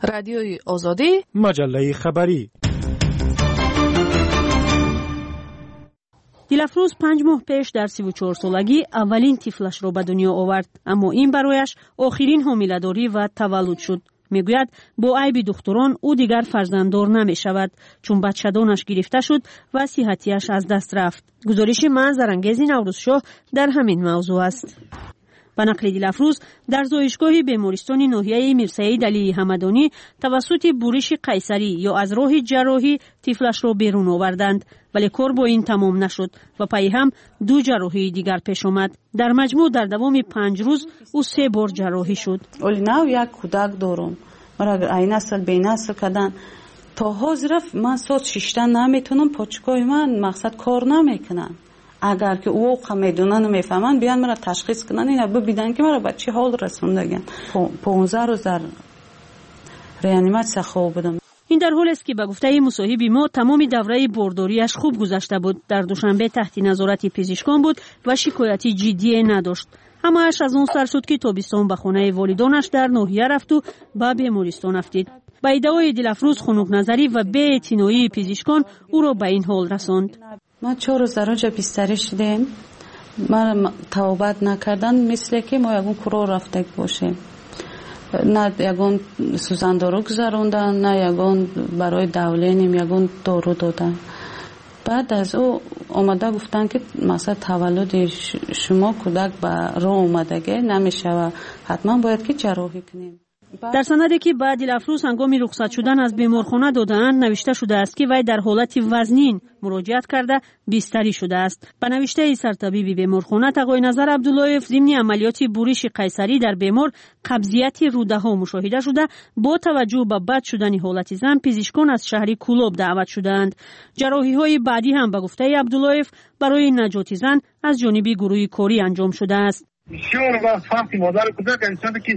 رادیوی آزادی، مجله خبری. دیلافروز 5 ماه پیش در 34 سالگی اولین طفلش را به دنیا آورد، اما این برایش آخرین حامله‌داری و تولد شد. میگوید با عیب دختران او دیگر فرزنددار نمی شود چون بچه‌دانش گرفته شد و صحتیش از دست رفت. گزارش منظرانگیز نوروزشاه در همین موضوع است. به نقل دیلافروز در زایشگاه بیمارستان ناحیه میرسعید علی حمدانی توسط بورش قیصری یا از راه جراحی طفلش را بیرون آوردند، ولی کار با این تمام نشد و پای هم 2 جراحی دیگر پیش آمد. در مجموع در دوام 5 روز او 3 بار جراحی شد. ولی نو یک کودک دارم، مرا این نسل به نسل کردن تا حاضر من ساعت 6 نمیتونم، پاچکای من مقصد کار نمیکنن. اگر که او میدونن و میفهمن بیان مرا تشخیص کنن، اینا ببینن که مرا به چه حال رسوندگن. 15 روز در ریانیماسیون خواب بودم. این در حالی است که به گفته مصاحب ما تمام دوره بارداریش خوب گذشته بود. در دوشنبه تحت نظارت پزشکان بود و شکایتی جدی نداشت. همه‌اش از اون سر شد که تابستان به خانه والدانش در ناحیه رفت و به بیمارستان افتید. با ادعای دیلافروز خنک نظری و بی‌اعتنایی پزشکان او را به این حال رساند. ما 4 روز در اونجا بستری شدیم. ما توبت نکردن مثل که ما یگون کرو رفته باشیم. نه یگون سوزندارو گذاروندن، نه یگون برای دولینیم یگون دارو دادن. بعد از او آمده گفتن که مثلا تولد شما کودک به راه اومدگی نمیشه و حتما باید که جراحی کنیم. در سندی که بعد دیلافروز هنگام رخصت شدن از بیمارخانه دادند نوشته شده است که وی در حالت وزنین مراجعت کرده بستری شده است. به نوشته سرطبیب بیمارخانه آقای نظر عبداللهیف ضمن عملیات بورش قیصری در بیمار قبضیت روده ها مشاهده شده. با توجه به بد شدن حالت زن پزشکان از شهر کولوب دعوت شدند. جراحی های بعدی هم به گفته عبداللهیف برای نجات زن از جانب گروه کاری انجام شده است. بسیار با فهم مادر کودک انسان که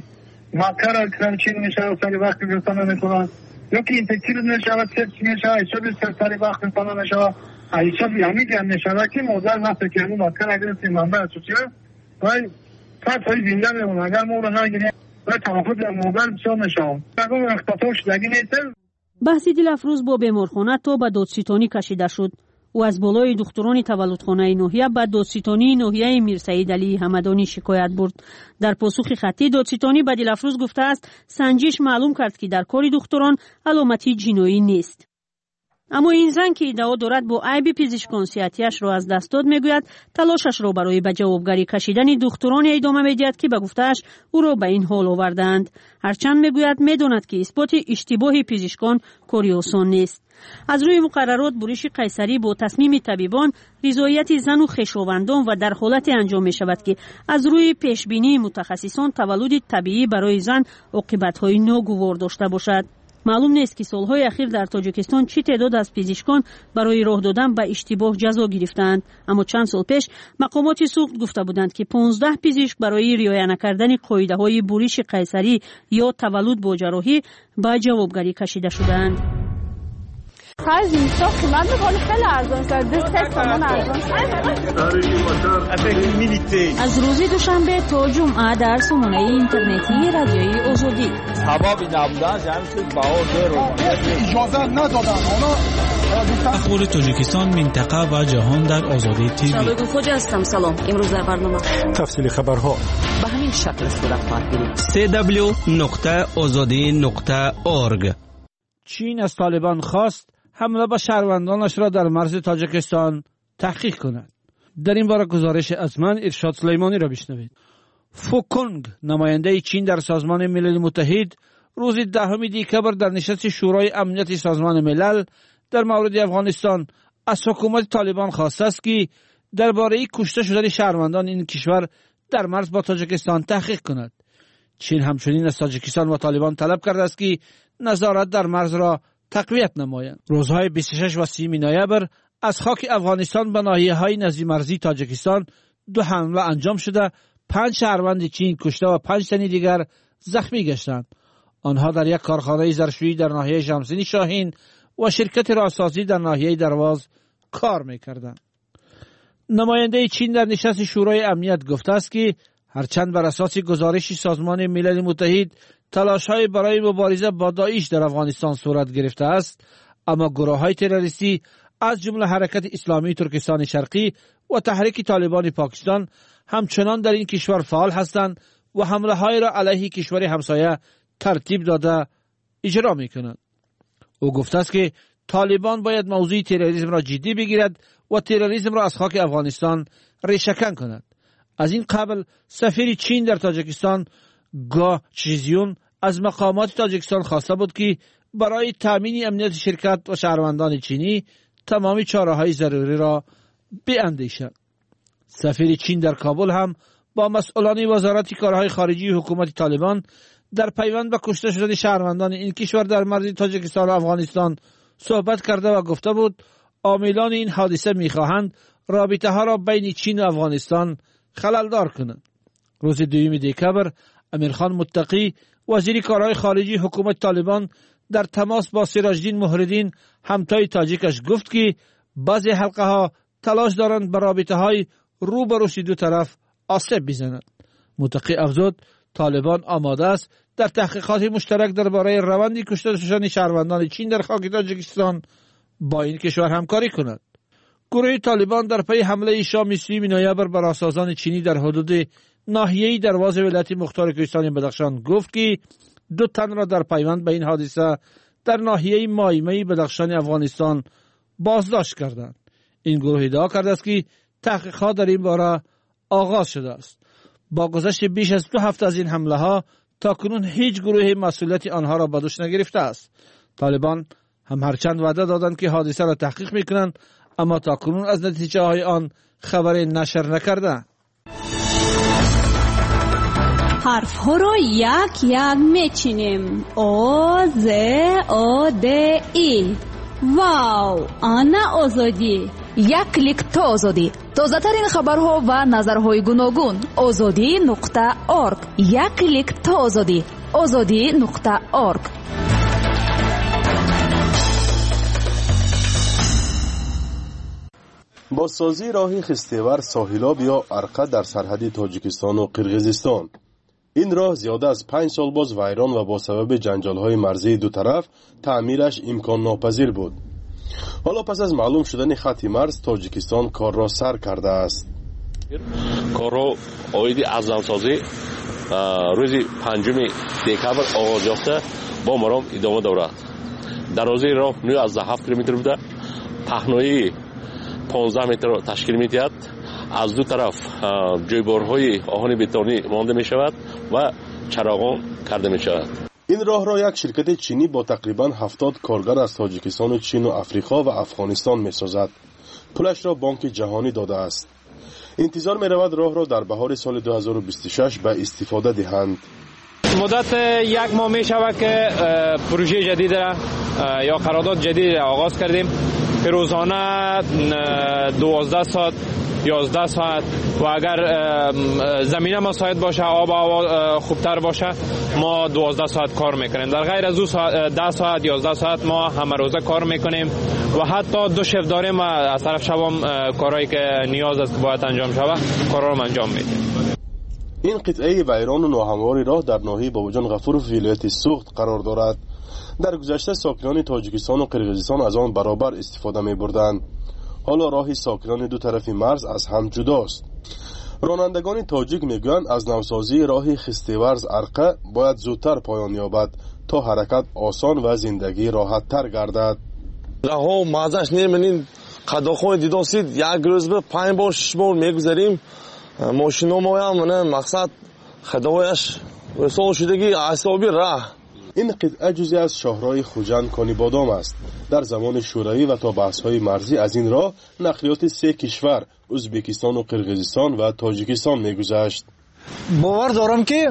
مکر کردن چی نمیشه سری وقت گرفتن نمیکنن یا که اینفکتیو نمیشه سرچ نمیشه ایشون سری وقت گرفتن نمیشه ایشون همین که نمیشه که مادر نفت که اون مکر اگر سی منبع چیه وای فقط زنده میمونه اگر ما رو نگیریم و توافق مادر بسیار نشه اگر اختطاف شدگی نیست. بحث دیلافروز با بیمارخانه تا به دادستانی کشیده شد. او از بالای دختران تولدخانه ناحیه به دادستانی ناحیه میرسعید علی حمدانی شکایت برد. در پاسخ خطی دادستانی به دیلافروز گفته است سنجش معلوم کرد که در کار دختران علامتی جنایی نیست. اما این زن که ادعا دارد با عیب پزشکان صحتیش را از دست داد میگوید تلاشش را برای به جوابگری کشیدن دختران ادامه میدهد که به گفتهش او را به این حال آوردند. هرچند میگوید میداند که اثبات اشتباه پزشکان کاری آسان نیست. از روی مقررات بورش قیصری با تصمیم طبیبان رضایت زن و خویشاوندان و در حالت انجام می شود که از روی پیشبینی متخصصان تولد طبیعی برای زن عاقبت‌های ناگوار داشته باشد. معلوم نیست که سالهای اخیر در تاجیکستان چه تعداد از پزشکان برای راه دادن به اشتباه جزا گرفتند، اما چند سال پیش مقامات سوخت گفته بودند که 15 پزشک برای رعایت نکردن قاعده‌های بورش قیصری یا تولد با جراحی به جوابگری کشیده شدند. خرج اینجا قیمت می‌کنه خیلی ارزان شده، 3 تومن ارزان شده. از روز دوشنبه تا جمعه در سامانه اینترنتی رادیوی آزادی. حبابی نبودن جمعیت باور رو اجازه ندادن. اخبار تاجیکستان، منطقه و جهان در آزادی تیوی. شادو خوجا هستم. سلام. امروز در برنامه تفصیل خبرها به همین شکل صورت خواهد گرفت. www.azadi.org. چین از طالبان خواست حمله به شهروندانش را در مرز تاجیکستان تحقیق کند. در این باره گزارش از من ارشاد سلیمانی را بشنوید. فوکونگ نماینده چین در سازمان ملل متحد روز 10 دکبر در نشست شورای امنیت سازمان ملل در مورد افغانستان از حکومت طالبان خواسته است که درباره کشته شدن شهروندان این کشور در مرز با تاجیکستان تحقیق کند. چین همچنین از تاجیکستان و طالبان طلب کرده است که نظارت در مرز را تقویت نمایند. روزهای 26 و 30 نوامبر از خاک افغانستان به ناحیه‌های نزدیک مرزی تاجیکستان 2 حمله انجام شده، 5 شهروند چین کشته و 5 تن دیگر زخمی گشتند. آنها در یک کارخانه ظرفشویی در ناحیه شمسینی شاهین و شرکت راهسازی در ناحیه درواز کار می‌کردند. نماینده چین در نشست شورای امنیت گفته است که هرچند بر اساس گزارش سازمان ملل متحد تلاش‌های برای مبارزه با داعش در افغانستان صورت گرفته است، اما گروه‌های تروریستی از جمله حرکت اسلامی ترکستان شرقی و تحریک طالبان پاکستان همچنان در این کشور فعال هستند و حمله‌های را علیه کشور همسایه ترتیب داده اجرا می‌کنند. او گفته است که طالبان باید موضوع تروریسم را جدی بگیرد و تروریسم را از خاک افغانستان ریشه‌کن کند. از این قبل سفیر چین در تاجیکستان گا چیزیون از مقامات تاجیکستان خواسته بود که برای تامین امنیت شرکت و شهروندان چینی تمامی چاره‌های ضروری را بیاندیشد. سفیر چین در کابل هم با مسئولان وزارت کارهای خارجی حکومت طالبان در پیوند به کشته شدن شهروندان این کشور در مرز تاجیکستان و افغانستان صحبت کرده و گفته بود عاملان این حادثه می‌خواهند رابطه ها را بین چین و افغانستان خللدار کنند. روز 2 دکمبر امیرخان متقی وزیر کارهای خارجی حکومت طالبان در تماس با سراجدین مهردین همتای تاجیکش گفت که بعضی حلقه ها تلاش دارند بر رابطه های رو به روی دو طرف آسیب بزنند. متقی افزود طالبان آماده است در تحقیقات مشترک درباره روند کشته شدن شهروندان چین در خاک تاجیکستان با این کشور همکاری کند. گروه طالبان در پی حمله شام 30 نوامبر بر رهسازان چینی در حدود ناحیه دروازه ولایت مختار کوهستان بدخشان گفت که 2 تن را در پیوند به این حادثه در ناحیه مایمه بدخشان افغانستان بازداشت کردند. این گروه ادعا کرده است که تحقیقات در این باره آغاز شده است. با گذشت بیش از 2 هفته از این حمله ها تاکنون هیچ گروه مسئولیت آنها را به دوش نگرفته است. طالبان هم هرچند وعده دادند که حادثه را تحقیق میکنند، اما تاکنون از نتیجه های آن خبری نشر نکرده. حرف ها را یک یک میچینیم. او ز او د ای. واو، آنا آزادی. یک کلیک تا آزادی. تازه ترین خبرها و نظرهای گوناگون. azadi.org. یک کلیک تا آزادی. azadi.org. بازسازی راه خستیور ساحلاب یا ارقه در سرحد تاجیکستان و قرقیزستان. این راه زیاده از 5 سال باز ویران و با سبب جنجال‌های مرزی دو طرف تعمیرش امکان ناپذیر بود. حالا پس از معلوم شدن خط مرز تاجیکستان کار را سر کرده است. کار را اویدی از نوسازی روز 5 دکمبر آغاز یافته با مرام ادامه دارد. درازی راه 9.7 کیلومتر بوده. پهنایی 15 متر تشکیل می‌دهد. از دو طرف جویبارهای آهن بتونی مانده می شود و چراغان کرده می شود. این راه را یک شرکت چینی با تقریباً 70 کارگر از تاجیکستان و چین و افریقا و افغانستان می سازد. پولش را بانک جهانی داده است. انتظار می رود راه را در بهار سال 2026 به استفاده دهند. مدت 1 ماه می شود که پروژه جدید را یا قرارداد جدید را آغاز کردیم که روزانه 12 ساعت 11 ساعت و اگر زمینه مساعد باشه، آب و هوا خوبتر باشه، ما 12 ساعت کار میکنیم. در غیر از 10 ساعت 11 ساعت ما همه روزه کار میکنیم و حتی 2 شب داریم و از طرف شبم کارهایی که نیاز است باید انجام شود کارا رو انجام میدیم. این قطعه ویران و ناهموار راه در ناحیه باباجان غفور و ولایت سوخت قرار دارد. در گذشته ساکنان تاجیکستان و قرقیزستان از آن برابر استفاده می‌بردند. حالا راه ساکنان دو طرف مرز از هم جداست. رانندگان تاجیک میگویند از نوسازی راه خستیورز ارقه باید زودتر پایان یابد تا حرکت آسان و زندگی راحت تر گردد. راه مازش نمی‌بینید قداخوی دیداسید یک روز به 5 بار 6 بار میگذاریم. ماشینا ما هم مقصد خدایش وصول شدگی اعصابی راه. این قطعه جزئی از شاهراه خوجند کانی بادام است. در زمان شوروی و تا بحث‌های مرزی از این راه نقلیات 3 کشور ازبکستان و قرقیزستان و تاجیکستان می‌گذشت. باور دارم که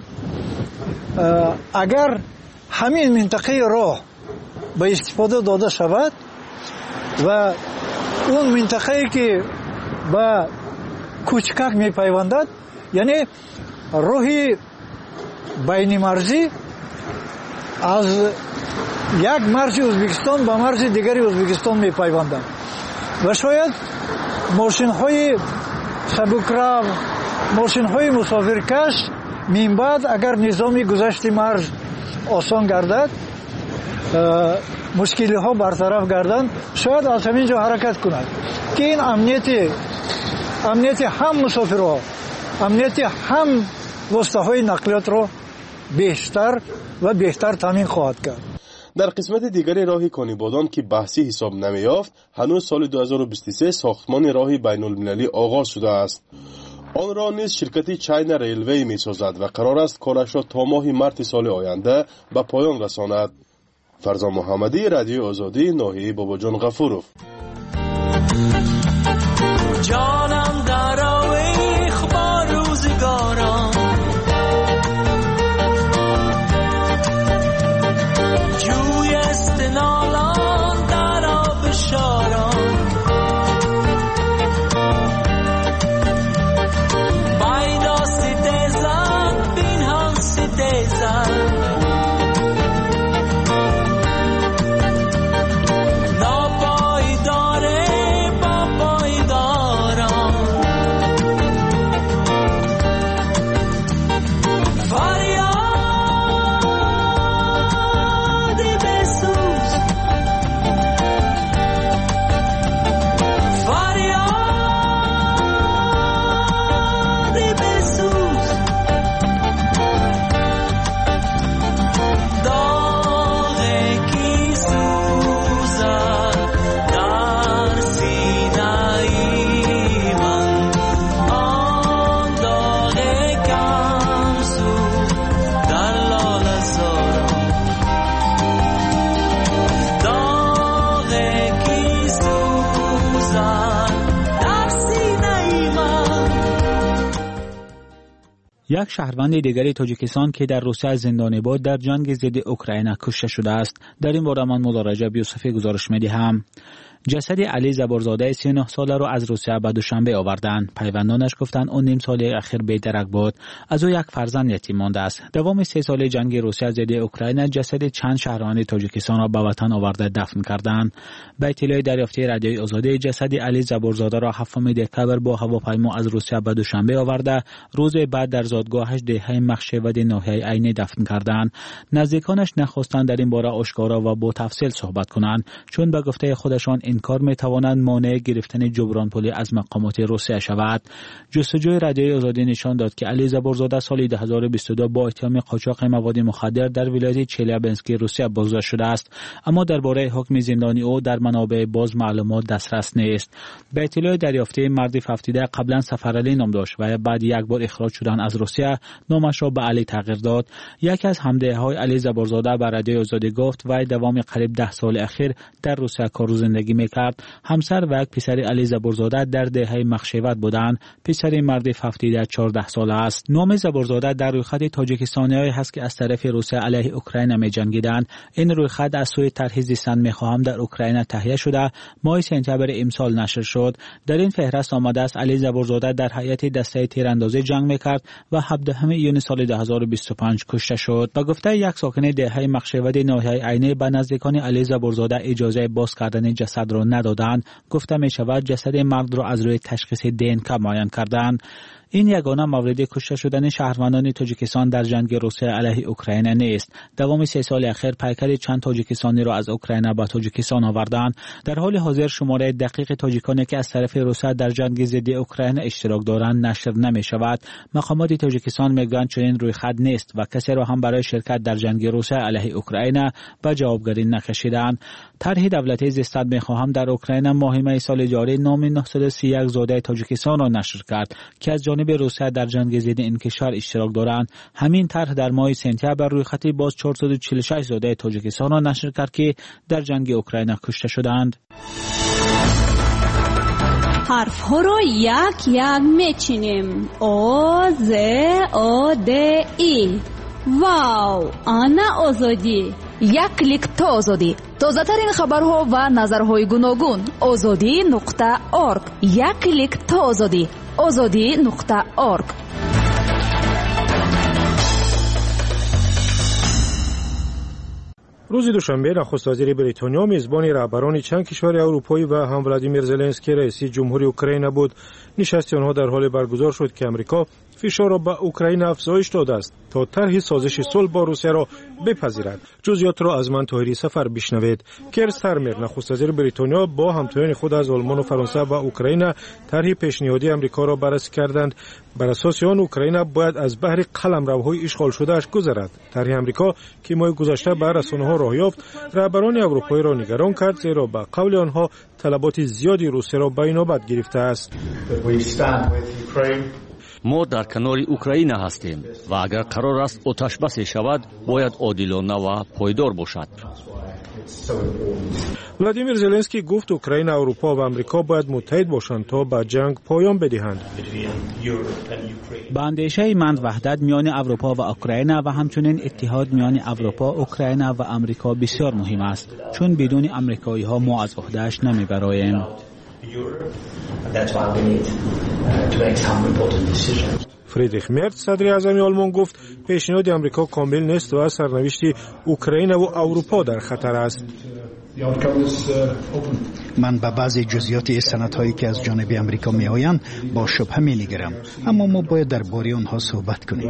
اگر همین منطقه راه به استفاده داده شود و اون منطقه‌ای که به کوچکک می‌پیوندد، یعنی راهی بین مرزی از یک مرز ازبکستان به مرز دیگری ازبکستان می‌پیوندند و شاید ماشین‌های سبکرو، ماشین‌های مسافرکش من بعد اگر نظام گذشت مرز осон гардад, мушкилиҳо бартараф гарданд, шояд аз ҳамин ҷо ҳаракат кунад ки ин амнияти ҳам мусофирҳо, амнияти ҳам воситаҳои нақлиётро бештар ва беҳтар таъмин хоҳад кард. در قسمت دیگری راه کانیبادان که بحثی حساب نمی‌یافت، هنوز سال 2023 ساختمان راه بین‌المللی آغاز شده است. آن را نیز شرکت چاینا ریلوی می‌سازد و قرار است کارش را تا ماه مارس سال آینده به پایان رساند. فرزان محمدی، رادیو آزادی، ناحیه باباجان غفورов. جانم در آویخ با روزگاران، جوی استنالان در آب شاران، بایدا سیدزن بین هم سیدزن، یک شهروند دیگری تاجیکستان که در روسیه زندانی بود در جنگ ضد اوکراین کشته شده است. در این باره من مولا رجب یوسفی گزارش می‌دهم. جسد علی زبورزاده 39 ساله را از روسیه به دوشنبه آوردند. پیوندانش گفتند اون نیم سال اخیر بی‌درک بود. از او یک فرزند یتیم مانده است. دوام 3 ساله جنگ روسیه ضد اوکراین جسد چند شهروند تاجیکستان را به وطن آورده دفن کردند. به اطلاع دریافتی رادیوی آزادی، جسد علی زبورزاده را 7 دکتبر با هواپیما از روسیه به دوشنبه آورده، روز بعد در زادگاهش دهه مخشود ناحیه عینی دفن کردند. نزدیکانش نخواستند در این باره آشکارا و با تفصیل صحبت کنند، چون به گفته خودشان این کار میتواند مانع گرفتن جبران پولی از مقامات روسیه شود. جستجوی رادیوی آزادی نشان داد که علی زبورزاده سال 2022 با اتهام قاچاق مواد مخدر در ولایت چلیابینسک روسیه بازداشت شده است، اما درباره حکم زندانی او در منابع باز معلومات دسترس نیست. به اطلاع دریافتی، مرد 77 قبلا سفرعلی نام داشت و بعد یک بار اخراج شدن از روسیه نامش را به علی تغییر داد. یکی از همدههای علی زبورزاده به رادیوی آزادی گفت و دوام قریب 10 سال اخیر در روسیه کار و زندگی میکرد. همسر و یک پسر علی زبورزاده در دهه مخشوت بودند. پسر مرد 14 ساله است. نام زبورزاده در رویخط تاجیکستانی‌هایی هست که از طرف روسیه علیه اوکراین می‌جنگیدند. این رویخط از سوی طرح زیستن می‌خواهم در اوکراین تهیه شده ماه سپتامبر امسال نشر شد. در این فهرست آمده است علی زبورزاده در هیئت دسته تیراندازی جنگ می‌کرد و 17 ایون سال 2025 کشته شد. با گفته یک ساکن دهه مخشوت ناحیه عینی، به نزدیکان علی زبورزاده اجازه باز کردن جسد را ندادند. گفته می شود جسد مرد را از روی تشخیص DNK معاین کردند. این یگانه مورد کشته شدن شهروندان تاجیکستان در جنگ روسیه علیه اوکراین نیست. دوام 3 سال اخیر پیکر چند تاجیکستانی را از اوکراین به تاجیکستان آوردند. در حال حاضر شماره دقیق تاجیکانی که از طرف روسیه در جنگ ضد اوکراین اشتراک دارند نشر نمی شود. مقامات تاجیکستان میگویند چنین رویخط نیست و کسی را هم برای شرکت در جنگ روسیه علیه اوکراین به جوابگری نکشیدند. طرح دولتی زیستن میخواهم در اوکراین ماه می سال جاری نام 931 زاده تاجیکستان را نشر کرد که از جانب روسیه در جنگ ضد این کشور اشتراک دارند. همین طرح در ماه سپتامبر روی خط باز 446 زاده تاجیکستان را نشر کرد که در جنگ اوکراین کشته شدند. حرف ها را یک یک میچینیم. او ز او د ای. واو، آنا آزادی. یک کلیک تا آزادی. تازه ترین خبرها و نظرهای گوناگون. azadi.org. یک کلیک تا آزادی. azadi.org. روز دوشنبه نخست وزیر بریتانیا میزبان رهبران چند کشور اروپایی و هم ولادیمیر زلنسکی رئیس جمهوری اوکراین بود. نشست آنها در حال برگزار شد که امریکا فشار را به اوکراین افزایش داده است تا طرح سازش صلح با روسیه را بپذیرد. جزئیات را از من طاهری سفر بشنوید. کیر استارمر نخست وزیر بریتانیا با همتایان خود از آلمان و فرانسه و اوکراین طرح پیشنهادی آمریکا را بررسی کردند. بر اساس آن اوکراین باید از بحر قلمروهای اشغال شده‌اش گذرد. طرح آمریکا که ماه گذشته بر رسانه‌ها راه یافت، رهبران اروپایی را نگران کرد، زیرا به قول آنها طلبات زیادی روسیه را به نوبت گرفته است. ما در کنار اوکراین هستیم و اگر قرار است آتش بس شود باید عادلانه و پایدار باشد. ولادیمیر زلنسکی گفت اوکراین، اروپا و آمریکا باید متحد باشند تا به جنگ پایان بدهند. با اندیشه من وحدت میان اروپا و اوکراین و همچنین اتحاد میان اروپا، اوکراین و آمریکا بسیار مهم است، چون بدون آمریکایی ها ما از عهده‌اش نمیبراییم. فریدریخ مرز صدر اعظم آلمان گفت پیشنهاد آمریکا کامل نیست و سرنوشت اوکراین و اروپا در خطر است. من به بعضی جزئیات سندهایی که از جانب آمریکا می آیند با شبهه می نگرم، اما ما باید درباره آنها صحبت کنیم.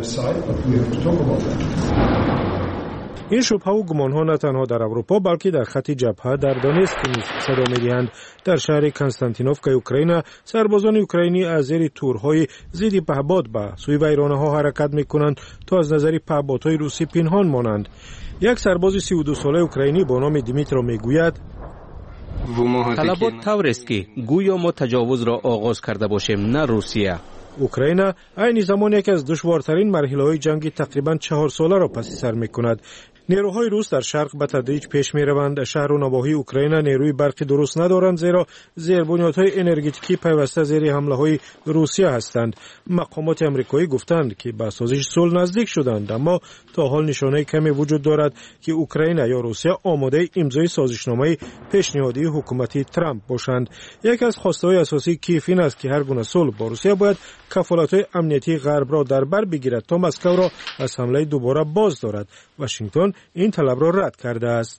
این شبهه و گمانها نه تنها در اروپا بلکه در خط جبهه در دونتسک نیز صدا می‌دهند. در شهر کنستانتینوفکا اوکراین سربازان اوکراینی از زیر تورهای ضد پهپاد به سوی ویرانه‌ها حرکت می‌کنند تا از نظر پهپادهای روسی پنهان مانند. یک سرباز 32 ساله اوکراینی با نام دیمیترو میگوید طلبات طور است که گویا ما تجاوز را آغاز کرده باشیم، نه روسیه. اوکراین عین زمان یکی از دشوارترین مرحله‌های جنگ تقریباً 4 ساله را پس سر می‌کند. نیروهای روس در شرق به تدریج پیش می‌روند. شهر و نواحی اوکراین نیروی برقی درست ندارند، زیرا زیربنیادهای انرژتیکی پیوسته زیر حمله‌های روسیه هستند. مقامات آمریکایی گفتند که به سازش صلح نزدیک شدند، اما تا حال نشانه کمی وجود دارد که اوکراین یا روسیه آماده امضای سازشنامه پیشنهادی حکومت ترامپ باشند. یکی از خواسته‌های اساسی کیف این است که هر گونه صلح با روسیه باید کفالت‌های امنیتی غرب را در بر بگیرد تا مسکو را از حمله دوباره باز دارد. واشنگتن این طلب را رد کرده است.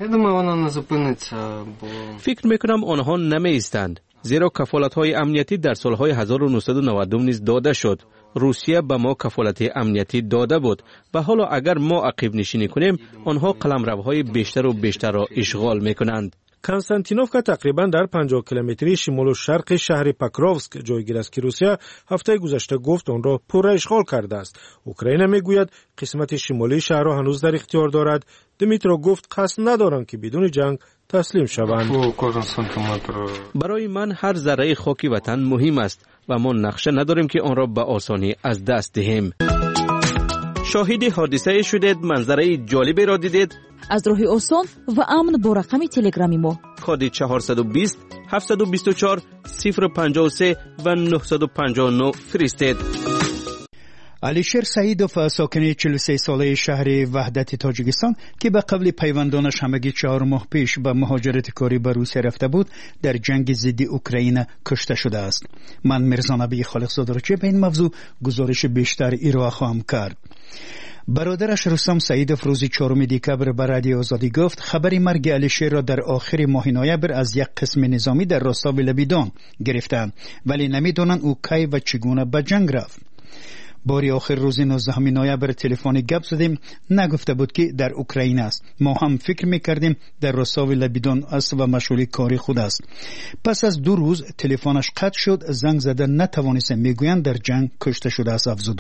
فکر میکنم آنها نمی ایستند، زیرا کفالت‌های امنیتی در سالهای 1992 نیز داده شد. روسیه به ما کفالت امنیتی داده بود و حالا اگر ما عقب نشینی کنیم آنها قلمروهای بیشتر و بیشتر را اشغال میکنند. کنستانتینوفکا تقریبا در 50 کیلومتری شمال و شرق شهر پاکروفسک جایگیر است که روسیه هفته گذشته گفت آن را پر اشغال کرده است. اوکراین میگوید قسمت شمالی شهر را هنوز در اختیار دارد. دیمیترو گفت قصد ندارند که بدون جنگ تسلیم شوند. برای من هر ذره خاک وطن مهم است و ما نقشه نداریم که آن را به آسانی از دست دهیم. شاهد حادثه شدید، منظره جالبی را دیدید؟ از راه آسان و امن با رقم تلگرامی ما کد 420 724 053 و 959 فرستید. علیشیر سعیدوف ساکن 43 ساله شهر وحدت تاجیکستان که به قبل پیوندانش همگی 4 ماه پیش به مهاجرت کاری به روسیه رفته بود در جنگ ضد اوکراین کشته شده است. من مرزا نبی خالقزاده را به این موضوع گزارش بیشتر ارائه خواهم کرد. برادرش رستم سعیدوف روز 4 دکبر به رادیو آزادی گفت خبر مرگ علیشیر را در آخر ماه نوامبر از یک قسم نظامی در راستاو لبیدان گرفتند، ولی نمیدونند او کی و چگونه به جنگ رفت. باری آخر روز 19 نوامبر تلفنی گپ زدیم، نگفته بود که در اوکراین است. ما هم فکر میکردیم در راستاو لبیدان است و مشغول کاری خود است. پس از 2 روز تلفنش قطع شد، زنگ زده نتوانست، میگویند در جنگ کشته شده است افزود.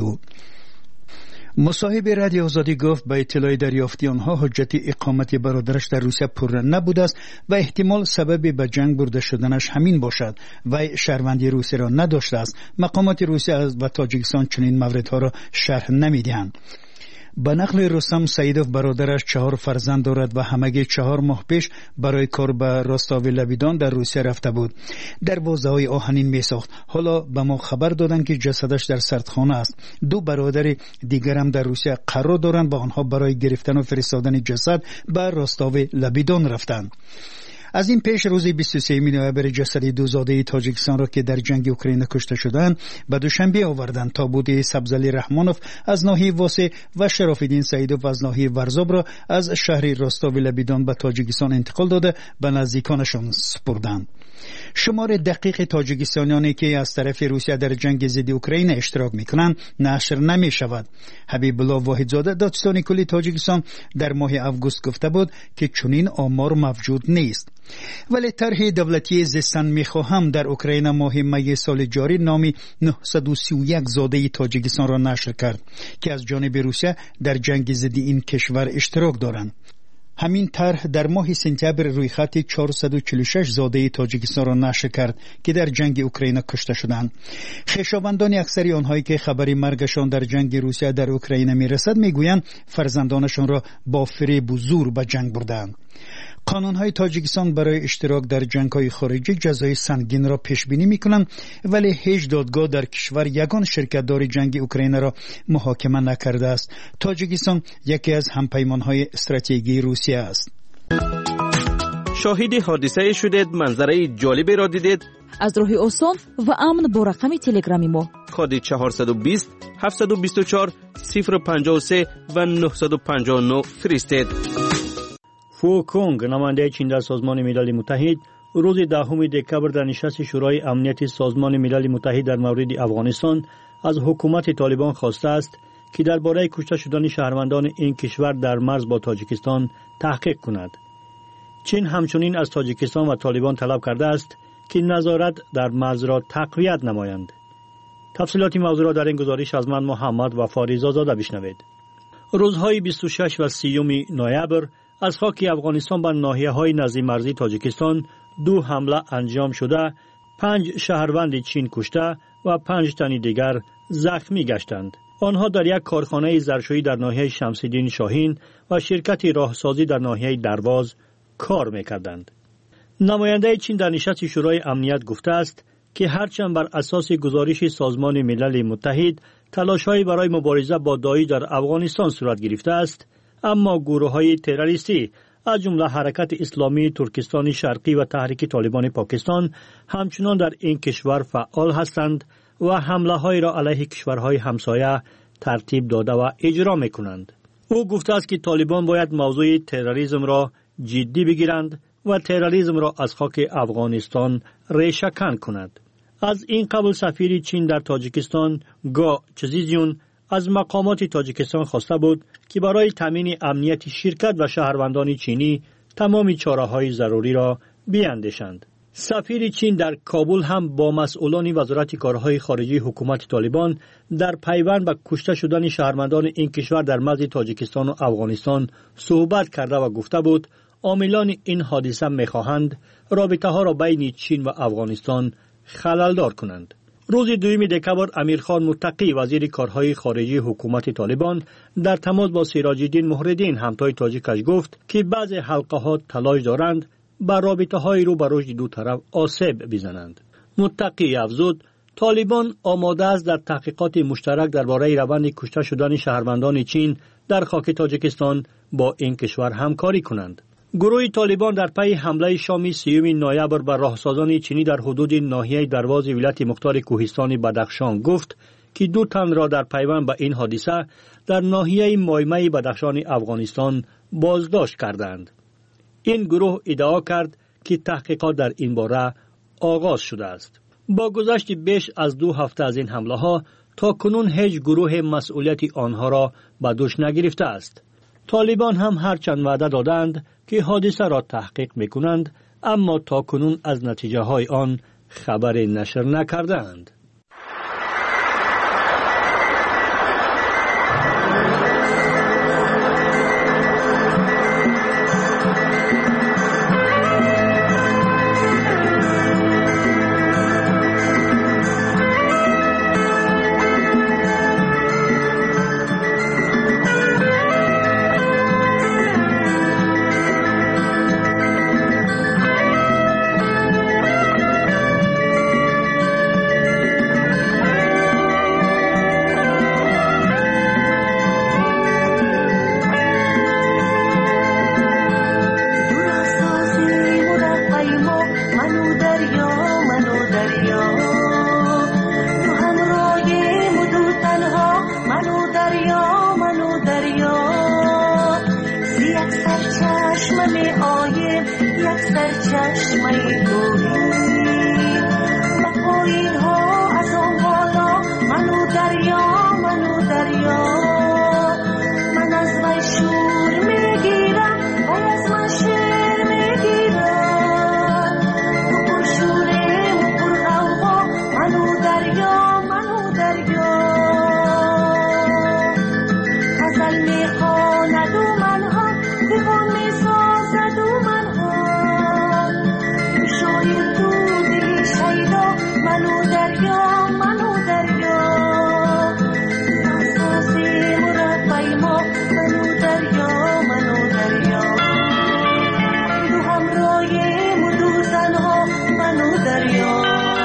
مصاحب رادیو آزادی گفت به اطلاع دریافتی آنها حجت اقامت برادرش در روسیه پر نبوده است و احتمال سبب به جنگ برده شدنش همین باشد و شهروندی روسیه را نداشته است. مقامات روسیه و تاجیکستان چنین موردها را شرح نمیدهند. به نقل رستم سعیدوف برادرش 4 فرزند دارد و همگی 4 ماه پیش برای کار به راستاو لبیدان در روسیه رفته بود. دروازه‌های آهنین می‌ساخت. حالا به ما خبر دادند که جسدش در سردخانه است. 2 برادر دیگر هم در روسیه قرار دارند و آنها برای گرفتن و فرستادن جسد به راستاو لبیدان رفتند. از این پیش روز 23 نوامبر جسد 2 زاده تاجیکستان را که در جنگ اوکراین کشته شدند به دوشنبه آوردند. تابوت سبزعلی رحمانوف از ناحیه واسه و شراف‌الدین سعیدوف از ناحیه ورزاب را از شهر راستاو لبیدان به تاجیکستان انتقال داده به نزدیکانشان سپردند. شمار دقیق تاجیکستانیانی که از طرف روسیه در جنگ ضد اوکراین اشتراک میکنند نشر نمی شود. حبیب الله واحدزاده دادستان کلی تاجیکستان در ماه آگوست گفته بود که چنین آمار موجود نیست. ولی طرح دولتی زیستن میخواهم در اوکراین ماه می سال جاری نامی 931 زاده تاجیکستان را نشر کرد که از جانب روسیه در جنگ ضد این کشور اشتراک دارند. همین طرح در ماه سپتامبر روی خط 446 زاده تاجیکستان را نشر کرد که در جنگ اوکراین کشته شدند. خویشاوندان اکثری آنهایی که خبری مرگشان در جنگ روسیه در اوکراین میرسد میگویند فرزندانشان را با فریب و زور به جنگ بردند. قانون‌های تاجیکستان برای اشتراک در جنگ‌های خارجی جزای سنگین را پیش بینی می‌کنند، ولی هیچ دادگاه در کشور یگان شرکت‌دار جنگ اوکراین را محاکمه نکرده است. تاجیکستان یکی از همپیمان‌های استراتژیکی روسیه است. شاهد حادثه شدید، منظره جالبی را دیدید؟ از راه آسان و امن با رقم تلگرامی ما کد 420 724 053 و 959 فرستید. فو کونگ نماینده چین در سازمان ملل متحد روز 10 دکبر در نشست شورای امنیت سازمان ملل متحد در مورد افغانستان از حکومت طالبان خواسته است که درباره کشته شدن شهروندان این کشور در مرز با تاجیکستان تحقیق کند. چین همچنین از تاجیکستان و طالبان طلب کرده است که نظارت در مرز را تقویت نمایند. تفصیلات موضوع را در این گزارش از من محمد و فاریزا زاده بشنوید. روزهای 26 و 30 نوامبر از خاک افغانستان به ناحیه‌های نزدیک مرزی تاجیکستان 2 حمله انجام شده، 5 شهروند چین کشته و 5 تن دیگر زخمی گشتند. آنها در یک کارخانه ظرفشویی در ناحیه شمس‌الدین شاهین و شرکت راهسازی در ناحیه درواز کار می‌کردند. نماینده چین در نشست شورای امنیت گفته است که هرچند بر اساس گزارش سازمان ملل متحد تلاش‌هایی برای مبارزه با داعش در افغانستان صورت گرفته است، اما گروه‌های تروریستی از جمله حرکت اسلامی ترکستان شرقی و تحریک طالبان پاکستان همچنان در این کشور فعال هستند و حمله‌های را علیه کشورهای همسایه ترتیب داده و اجرا می‌کنند. او گفته است که طالبان باید موضوع تروریسم را جدی بگیرند و تروریسم را از خاک افغانستان ریشه‌کن کنند. از این قبل سفیر چین در تاجیکستان گا چزیزیون از مقامات تاجیکستان خواسته بود که برای تامین امنیت شرکت و شهروندان چینی تمام چاره‌های ضروری را بیاندیشند. سفیر چین در کابل هم با مسئولان وزارت کارهای خارجی حکومت طالبان در پیوند به کشته شدن شهروندان این کشور در مرز تاجیکستان و افغانستان صحبت کرده و گفته بود عاملان این حادثه می‌خواهند رابطه‌ها را بین چین و افغانستان خلل‌دار کنند. روز 2 دکبر امیرخان متقی وزیر کارهای خارجی حکومت طالبان در تماس با سراج الدین مهرالدین همتای تاجیکش گفت که بعضی حلقه‌ها تلاش دارند بر رابطه‌های رو به رشد دو طرف آسیب بزنند. متقی افزود طالبان آماده است در تحقیقات مشترک درباره روند کشته شدن شهروندان چین در خاک تاجیکستان با این کشور همکاری کنند. گروه طالبان در پی حمله شام 30 نوامبر بر راهسازان چینی در حدود ناحیه درواز ولایت مختار کوهستان بدخشان گفت که 2 تن را در پیوند به این حادثه در ناحیه مایمه بدخشان افغانستان بازداشت کردند. این گروه ادعا کرد که تحقیقات در این باره آغاز شده است. با گذشت بیش از 2 هفته از این حمله ها تا کنون هیچ گروه مسئولیت آنها را به دوش نگرفته است. طالبان هم هرچند وعده دادند که حادثه را تحقیق میکنند، اما تا کنون از نتیجه های آن خبر نشر نکردند. یک سرچشمه آیه یک سرچشمه دوری اینها از آن بالا منو دریا من از وی شور میگیرم و از من شیر میگیرم تو پر شوریم و پر غوغا منو دریا غزل میخواند و من هم دیوان میسازد و من هم شاید تو دلی شیدا منو دریا اساسی مربی ما منو دریا دو همراهیم و دو زنها منو دریا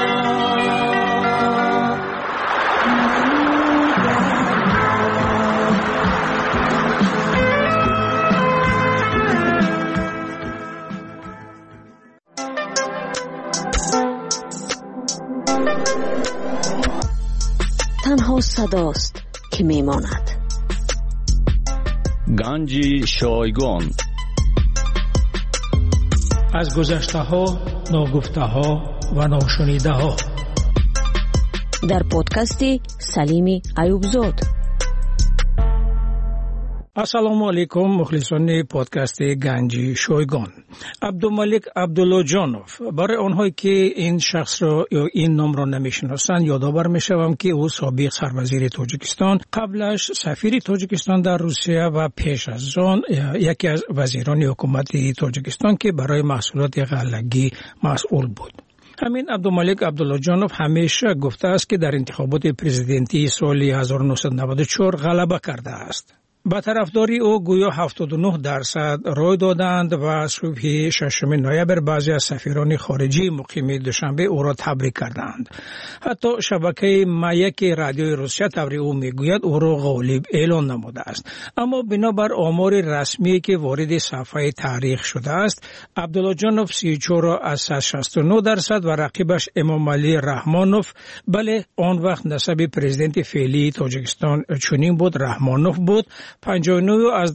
تنها صداست که میماند. گنج شایگان از گذشته ها، ناگفته ها و ناشنیده ها در پادکست سلیم ایوبزاد. السلام علیکم مخلصان پادکست گنج شایگان. عبدالملک عبدالله جانوف، برای آنهایی که این شخص را یا این نام را نمیشناسند یادآور میشوم که او سابق سروزیر تاجیکستان، قبلش سفیر تاجیکستان در روسیه و پیش از آن یکی از وزیران حکومت تاجیکستان که برای محصولات غلگی مسئول بود. همین عبدالملک عبدالله جانوف همیشه گفته است که در انتخابات پرزیدنتی سال 1994 غلبه کرده است. با طرفداری او گویا 79% رای دادند و صبح 6 نوامبر بعضی از سفیران خارجی مقیم دوشنبه او را تبریک کردند. حتی شبکه مایک رادیوی روسیه تبریک او میگوید او را غالب اعلان نموده است. اما بنابر آمار رسمی که وارد صفحه تاریخ شده است، عبدالله جانوف 34 از 69% و رقیبش امام علی رحمانوف، بله آن وقت نسب پرزیدنت فعلی تاجیکستان چنین بود، رحمانوف بود، 59 از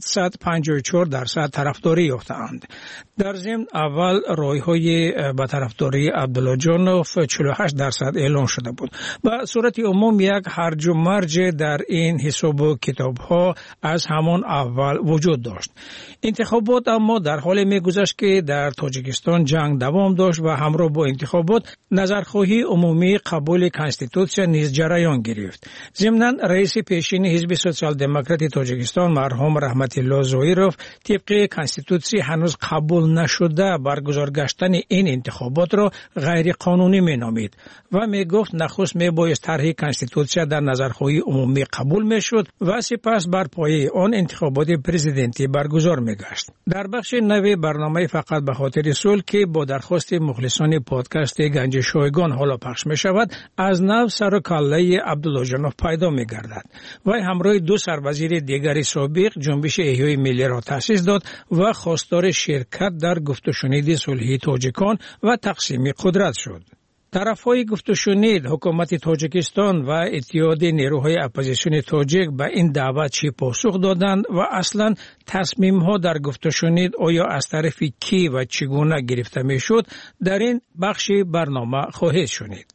154% طرفداری یافتند. در ضمن اول رای‌های با طرفداری عبدالله جانوف 48% اعلان شده بود. به صورت عموم یک هرج و مرج در این حساب و کتاب‌ها از همان اول وجود داشت. انتخابات اما در حال می‌گذشت که در تاجیکستان جنگ دوام داشت و همراه با انتخابات نظرخواهی عمومی قبول کنستیتوسیا نیز جریان گرفت. ضمناً رئیس پیشین حزب سوسیال دموکرات تاجیکستان مرحوم رحمت الله زویروف طبق کنستیتوسی هنوز قبول نشده برگزار گشتن این انتخابات را غیر قانونی می نامید و می گفت نخست می بایست طرح کنستیتوسیا در نظرخواهی عمومی قبول می شد و سپس بر پایه آن انتخابات پرزیدنتی برگزار می گشت. در بخش نوی برنامه فقط به خاطر صلح که با درخواست مخلصان پادکست گنج شایگان حالا پخش می شود، از نو سر و کله عبدالله جانوف پیدا می گردد و همراه دو سروزیر دیگر سابق جنبش احیای ملی را تأسیس داد و خواستار شرکت در گفت و شنید صلحی تاجیکان و تقسیم قدرت شد. طرفهای گفت و شنید حکومت تاجیکستان و اتحاد نیروهای اپوزیسیون تاجیک به این دعوت چی پاسخ دادند و اصلا تصمیم ها در گفت و شنید آیا از طرف کی و چگونه گرفته می شد در این بخش برنامه خواهید شنید.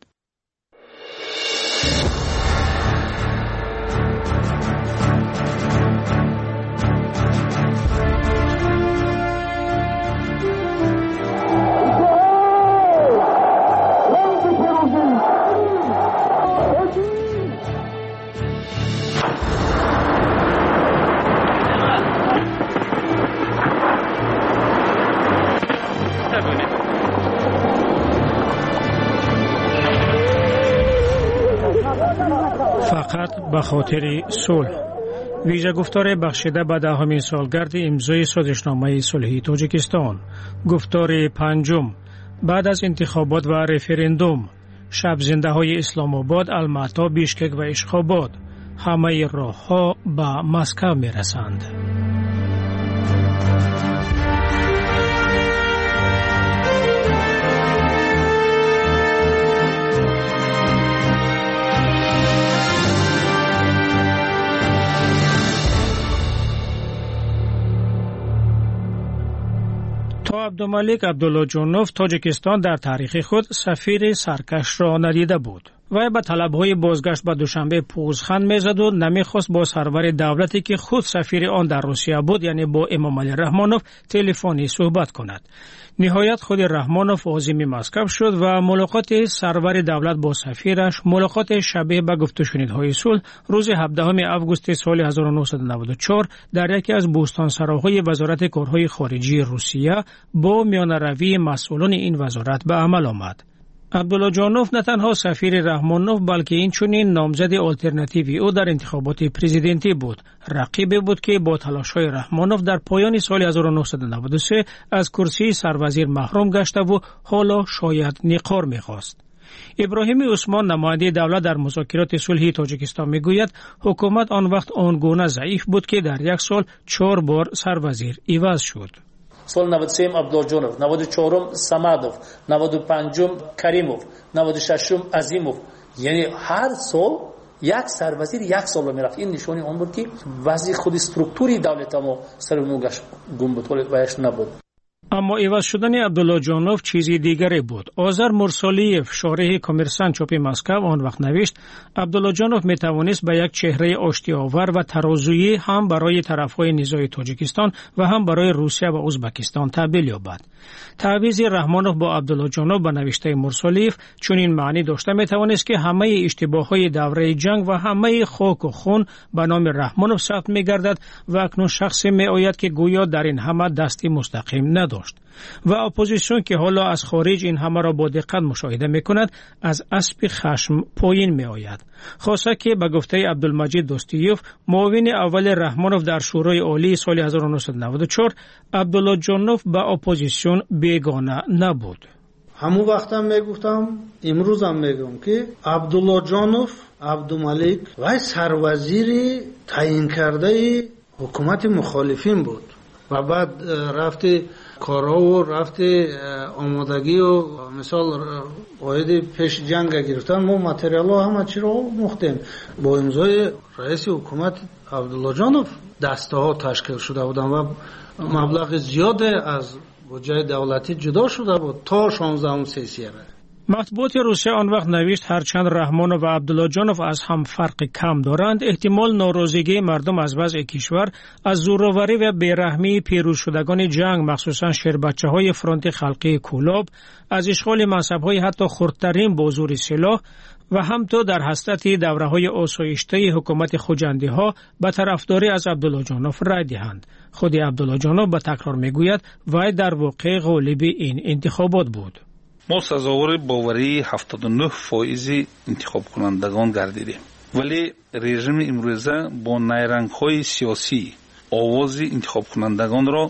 فقط به خاطر صلح. ویژه گفتار بخشیده به 10مین سالگرد امضای سازشنامه صلحی تاجیکستان. گفتار پنجم بعد از انتخابات و رفراندوم. شب زنده های اسلام آباد، المعطا، بیشکک و اشخاباد. همه راه ها به مسکو می رسند. تا عبدالملک عبداللهجانوف تاجیکستان در تاریخ خود سفیر سرکش را ندیده بود. وی به طلبهای بازگشت به دوشنبه پوزخند میزد و نمیخواست با سرور دولتی که خود سفیر آن در روسیه بود یعنی با امام علی رحمانوف تلفنی صحبت کند. نهایت خود رحمانوف عازم مسکو شد و ملاقات سرور دولت با سفیرش ملاقات شبیه به گفت و شنیدهای صلح روز 17 آگوست سال 1994 در یکی از بوستانسراهای وزارت کارهای خارجی روسیه با میانه‌روی مسئولان این وزارت به عمل آمد. عبداللهجانوف نه تنها سفیر رحمانوف بلکه اینچنین نامزد آلترناتیوی او در انتخابات پرزیدنتی بود. رقیبی بود که با تلاش‌های رحمانوف در پایان سال 1993 از کرسی سروزیر محروم گشته و حالا شاید نقار می‌خواست. ابراهیم عثمان نماینده دولت در مذاکرات صلحی تاجیکستان میگوید حکومت آن وقت آنگونه ضعیف بود که در یک سال 4 بار سروزیر عوض شد. سال 93 عبدالجانوف، 94 سمادوف، 95 کریموف، 96 عظیموف. یعنی هر سال یک سروزیر یک سال میرفت. این نشانی آن بود که وضع خود استرکتوری دولت ما سر نوگش گم بود ویش نبود. اما عوض شدن عبداللهجانوف چیزی دیگری بود. آذر مرسالیف شارح کامرسان چاپ مسکو آن وقت نوشت عبداللهجانوف می توانست به یک چهره آشتی‌آور و ترازویی هم برای طرفهای نزاع تاجیکستان و هم برای روسیه و ازبکستان تبدیل یابد. تعویض رحمانوف با عبداللهجانوف به نوشته مرسالیف چنین معنی داشته می توانست که همه اشتباههای دوره جنگ و همه خاک و خون به نام رحمانوف ثبت می گردد و اکنون شخصی می آید که گویا در این همه دستی مستقیم نداشت. و اپوزیسیون که حالا از خارج این همه را با دقت مشاهده می کند از اسب خشم پایین می آید. خاصه که به گفته عبدالمجید دوستیوف معاون اول رحمانوف در شورای عالی سال 1994 عبداللهجانوف به اپوزیسیون بیگانه نبود. همون وقت هم میگفتم امروز هم میگم که عبداللهجانوف عبدالملک و سروزیر تعیین کرده حکومت مخالفین بود و بعد رفته کارها و رفته آمادگی و مثال واحد پیش جنگ گرفتن ما متریال ها همه چی رو مختیم با امضای رئیس حکومت عبداللهجانوف دسته ها تشکیل شده بودن و مبلغ زیاد از بودجه دولتی جدا شده بود تا 16 سیسیه. مطبوعات روسیه آن وقت نوشت هرچند رحمانوف و عبداللهجانوف از هم فرق کم دارند احتمال ناراضگی مردم از وضع کشور از زورآوری و بیرحمی پیروز شدگان جنگ مخصوصا شیربچه‌های فرانت خلقی کولاب از اشغال منصب‌های حتی خردترین با زور سلاح و همتا در حسرت دوره‌های آسایشته حکومت خوجندی‌ها به طرفداری از عبداللهجانوف رای دهند. خود عبداللهجانوف به تکرار میگوید وی در واقع غالب این انتخابات بود. ما سزاوار باوری 79% انتخاب کنندگان گردیدیم ولی رژیم امروزه با نیرنگ‌های سیاسی آواز انتخاب کنندگان را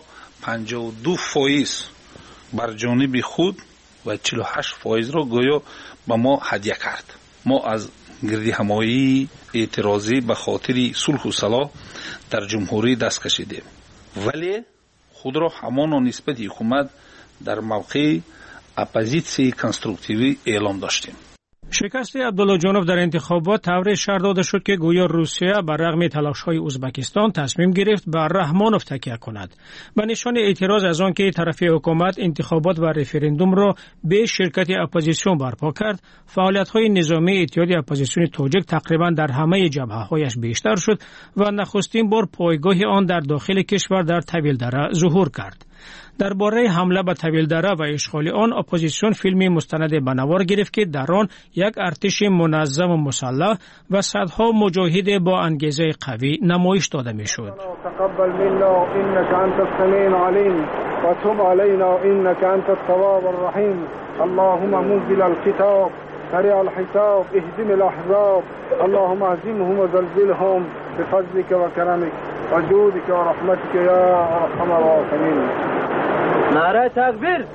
52% بر جانب خود و 48% را گویا به ما هدیه کرد. ما از گردی همایی اعتراضی به خاطر صلح و صلاح در جمهوری دست کشیدیم ولی خود را همان نسبت حکومت در موقع اپوزیسیون کنستروکتیوی اعلام داشتیم. شکست عبداللهجانوف در انتخابات طوری شرح داده شد که گویا روسیه بر رغم تلاش‌های ازبکستان تصمیم گرفت بر رحمانوف تکیه کند. به نشان اعتراض از آن که طرف حکومت انتخابات و رفراندوم را به شرکت اپوزیسیون برپا کرد، فعالیت‌های نظامی اتحاد اپوزیسیون تاجیک تقریبا در همه جبهه‌هایش بیشتر شد و نخستین بار پایگاه آن در داخل کشور در طویلدره ظهور کرد. درباره حمله به طویلدره و اشغال آن اپوزیسیون فیلمی مستند به نوار گرفت که در آن یک ارتش منظم و مسلح و صدها مجاهد با انگیزه قوی نمایش داده میشد. تقبل منا انك انت السميع العليم وتب علينا انك انت التواب الرحيم اللهم منزل الكتاب سريع الحساب اهزم الاحزاب اللهم اهزمهم وزلزلهم بفضلك وكرمك وجودك ورحمتك يا ارحم الراحمين. نعره تکبیر.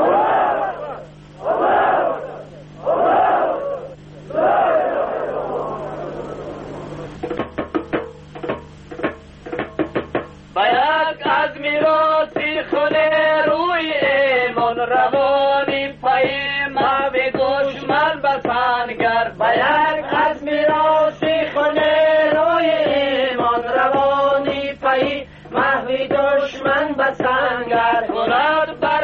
باید از میراثی خود روی ایمان روانی پای محو دشمن بسنگر باید از میراثی خود روی ایمان روانی پای محو دشمن بسنگر کناد بر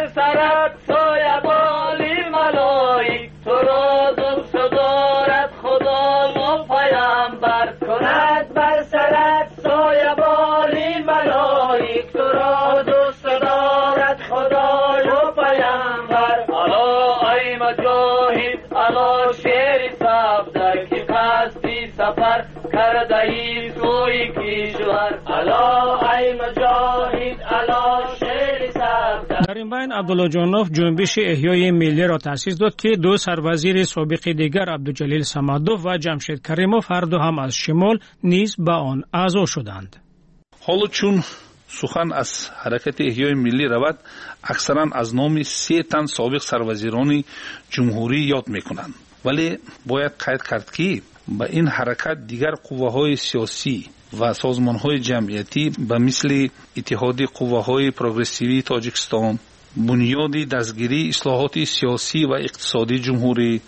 الا شیر صفدر که قصدی سفر کرده ای سوی کشور الا ای مجاهد الا شیر صفدر. در این بین عبدالله جانوف جنبش احیای ملی را تأسیس داد که دو سروزیر سابق دیگر عبدالجلیل صمدوف و جمشید کریموف هر دو هم از شمال نیز به آن اعضا شدند. حالا چون سخن از حرکت احیای ملی رود، اکثرا از نام 3 تن سابق سروزیران جمهوری یاد میکنند، ولی باید قید کرد که به این حرکت دیگر قوه‌های سیاسی و سازمان‌های جمعیتی به مثل اتحاد قوه‌های پروگرسیوی تاجیکستان، بنیاد دستگیری اصلاحات سیاسی و اقتصادی جمهوری،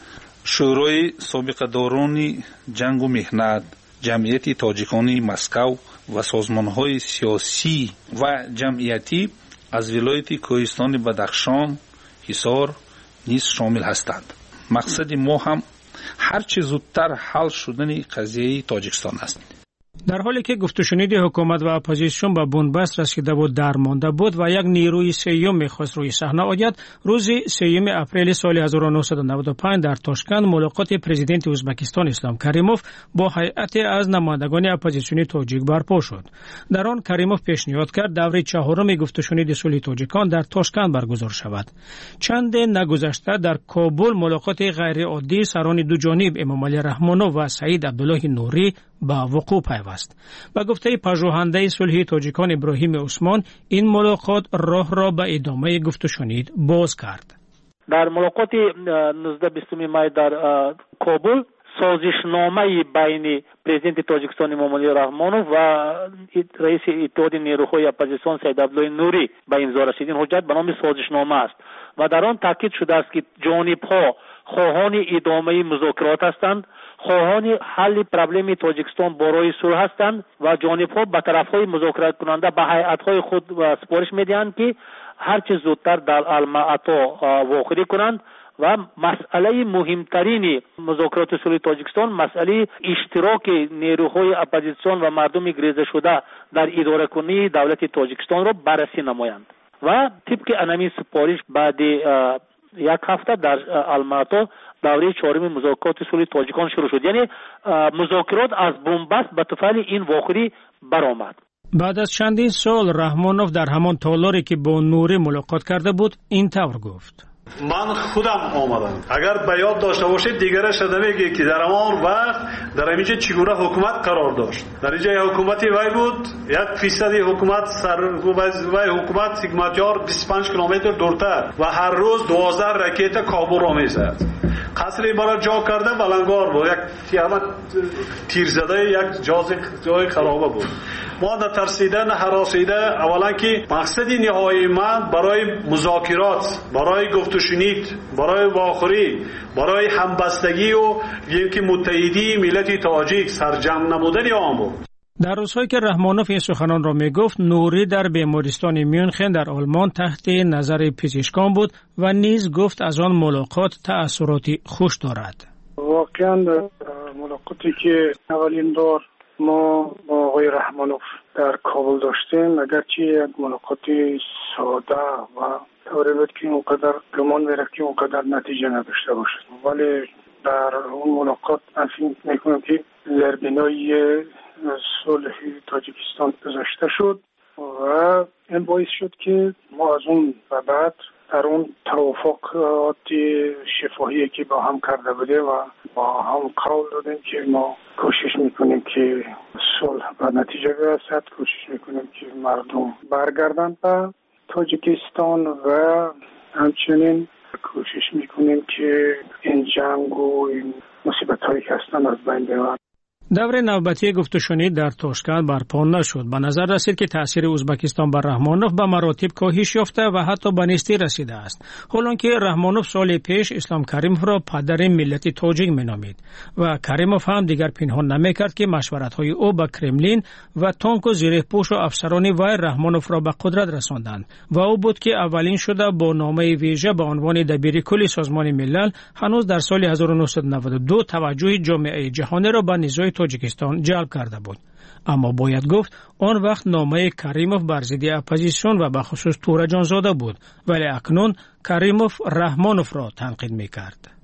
شورای سابقه‌داران جنگ و مهنت، جمعیت تاجیکانی مسکو و سازمان‌های سیاسی و جمعیتی از ولایت کوهستان بدخشان، حصار نیز شامل هستند. مقصد ما هم هرچه زودتر حل شدن قضیه تاجیکستان است. در حالی که گفت و شنید حکومت و اپوزیسیون به بنبست رسیده بود درمانده بود و یک نیروی سیوم میخواست روی صحنه آید، روز 3 اپریل سال 1995 در تاشکند ملاقات پرزیدنت ازبکستان اسلام کریموف با هیئت از نمایندگان اپوزیسیونی تاجیک برپا شد. در آن کریموف پیشنهاد کرد دوره 4 گفت و شنید صلح تاجیکان در تاشکند برگزار شود. چند نگذشته در کابل ملاقات غیر عادی سران دو جانب امام علی رحمانوف و سعید عبدالله نوری به وقوع پیوست. به گفته پژوهنده صلح تاجیکان ابراهیم عثمان، این ملاقات راه را به ادامه گفت و شنید باز کرد. در ملاقات 19-20 می در کابل سازشنامه بین پرزیدنت تاجیکستان امام علی رحمانوف و رئیس اتحاد نیروهای اپوزیسیون سعید عبدالله نوری به امضا رسید. این حجت به نام سازشنامه است و در آن تاکید شده است که جانب‌ها خواهان ادامه مذاکرات هستند، خواهان حل پرابلم تاجیکستان برای صلح هستند و جانب‌ها به طرف‌های مذاکرات کننده به هیئت‌های خود سپارش می‌دهند که هرچه زودتر در المعطا واقعی کنند و مسئله مهمترین مذاکرات صلح تاجیکستان مسئله اشتراک نیروهای اپوزیسیون و مردم گریزه شده در اداره کنی دولت تاجیکستان را بررسی نمایند و طبق انمی سپارش بعد 1 هفته در المعطا دوره 4 مذاکرات صلح تاجیکان شروع شد. یعنی مذاکرات از بنبست به طفل این واقعی برآمد. بعد از چندین سال رحمانوف در همان تالاری که با نوری ملاقات کرده بود این طور گفت: من خودم آمدم. اگر به یاد داشته باشید دیگرش میگه که در همان وقت در اینجا چگونه حکومت قرار داشت. در اینجا حکومتی وی بود 1% حکومت حکومت سیگماتیار 25 کیلومتر دورتر و هر روز 12 راکت کابل را میزد. قصری برای جا کرده ولنگار بود، یک تیرزده یک جای خرابه بود. ما نه ترسیده نه هراسیده، اولا که مقصد نهایی من برای مذاکرات، برای گفت و شنید، برای واخوری، برای همبستگی و یکی متحدی ملت تاجیک سرجم نمودن آن بود. در روزهایی که رحمانوف این سخنان را میگفت، نوری در بیمارستان میونخن در آلمان تحت نظر پزشکان بود و نیز گفت از آن ملاقات تأثیراتی خوش دارد. واقعا ملاقاتی که اولین دور ما با آقای رحمانوف در کابل داشتیم، اگرچه یک ملاقات ساده و طوری بود که اونقدر گمان میرفت که اونقدر نتیجه نداشته باشد، ولی در اون ملاقات من فکر میکنم که زربینای صلح تاجیکستان گذاشته شد و این باعث شد که ما از اون و بعد در اون توافقات شفاهی که با هم کرده بوده و با هم قول دادیم که ما کوشش میکنیم که صلح و نتیجه برسد، کوشش میکنیم که مردم برگردن به تاجیکستان و همچنین کوشش میکنیم که این جنگ و این مصیبت هایی که هستن از بین ببرد. دور نوبتی گفت و شنید در تاشکند برپا نشد. به نظر رسید که تاثیر ازبکستان بر رحمانوف به مراتب کاهش یافته و حتی به نیستی رسیده است. حالانکه رحمانوف سال پیش اسلام کریموف را پدر ملت تاجیک مینامید و کریموف هم دیگر پنهان نمیکرد که مشورت‌های او با کرملین و تانک و زیرپوش و افسران وی رحمانوف را به قدرت رساندند و او بود که اولین شده با نامه ویژه به عنوان دبیر کل سازمان ملل هنوز در سال 1992 توجه جامعه جهانی را به نزاع تاجیکستان جلب کرده بود. اما باید گفت آن وقت نامه کریموف بر ضد اپوزیسیون و به خصوص تورجان زاده بود، ولی اکنون کریموف رحمانوف را تنقید می‌کرد.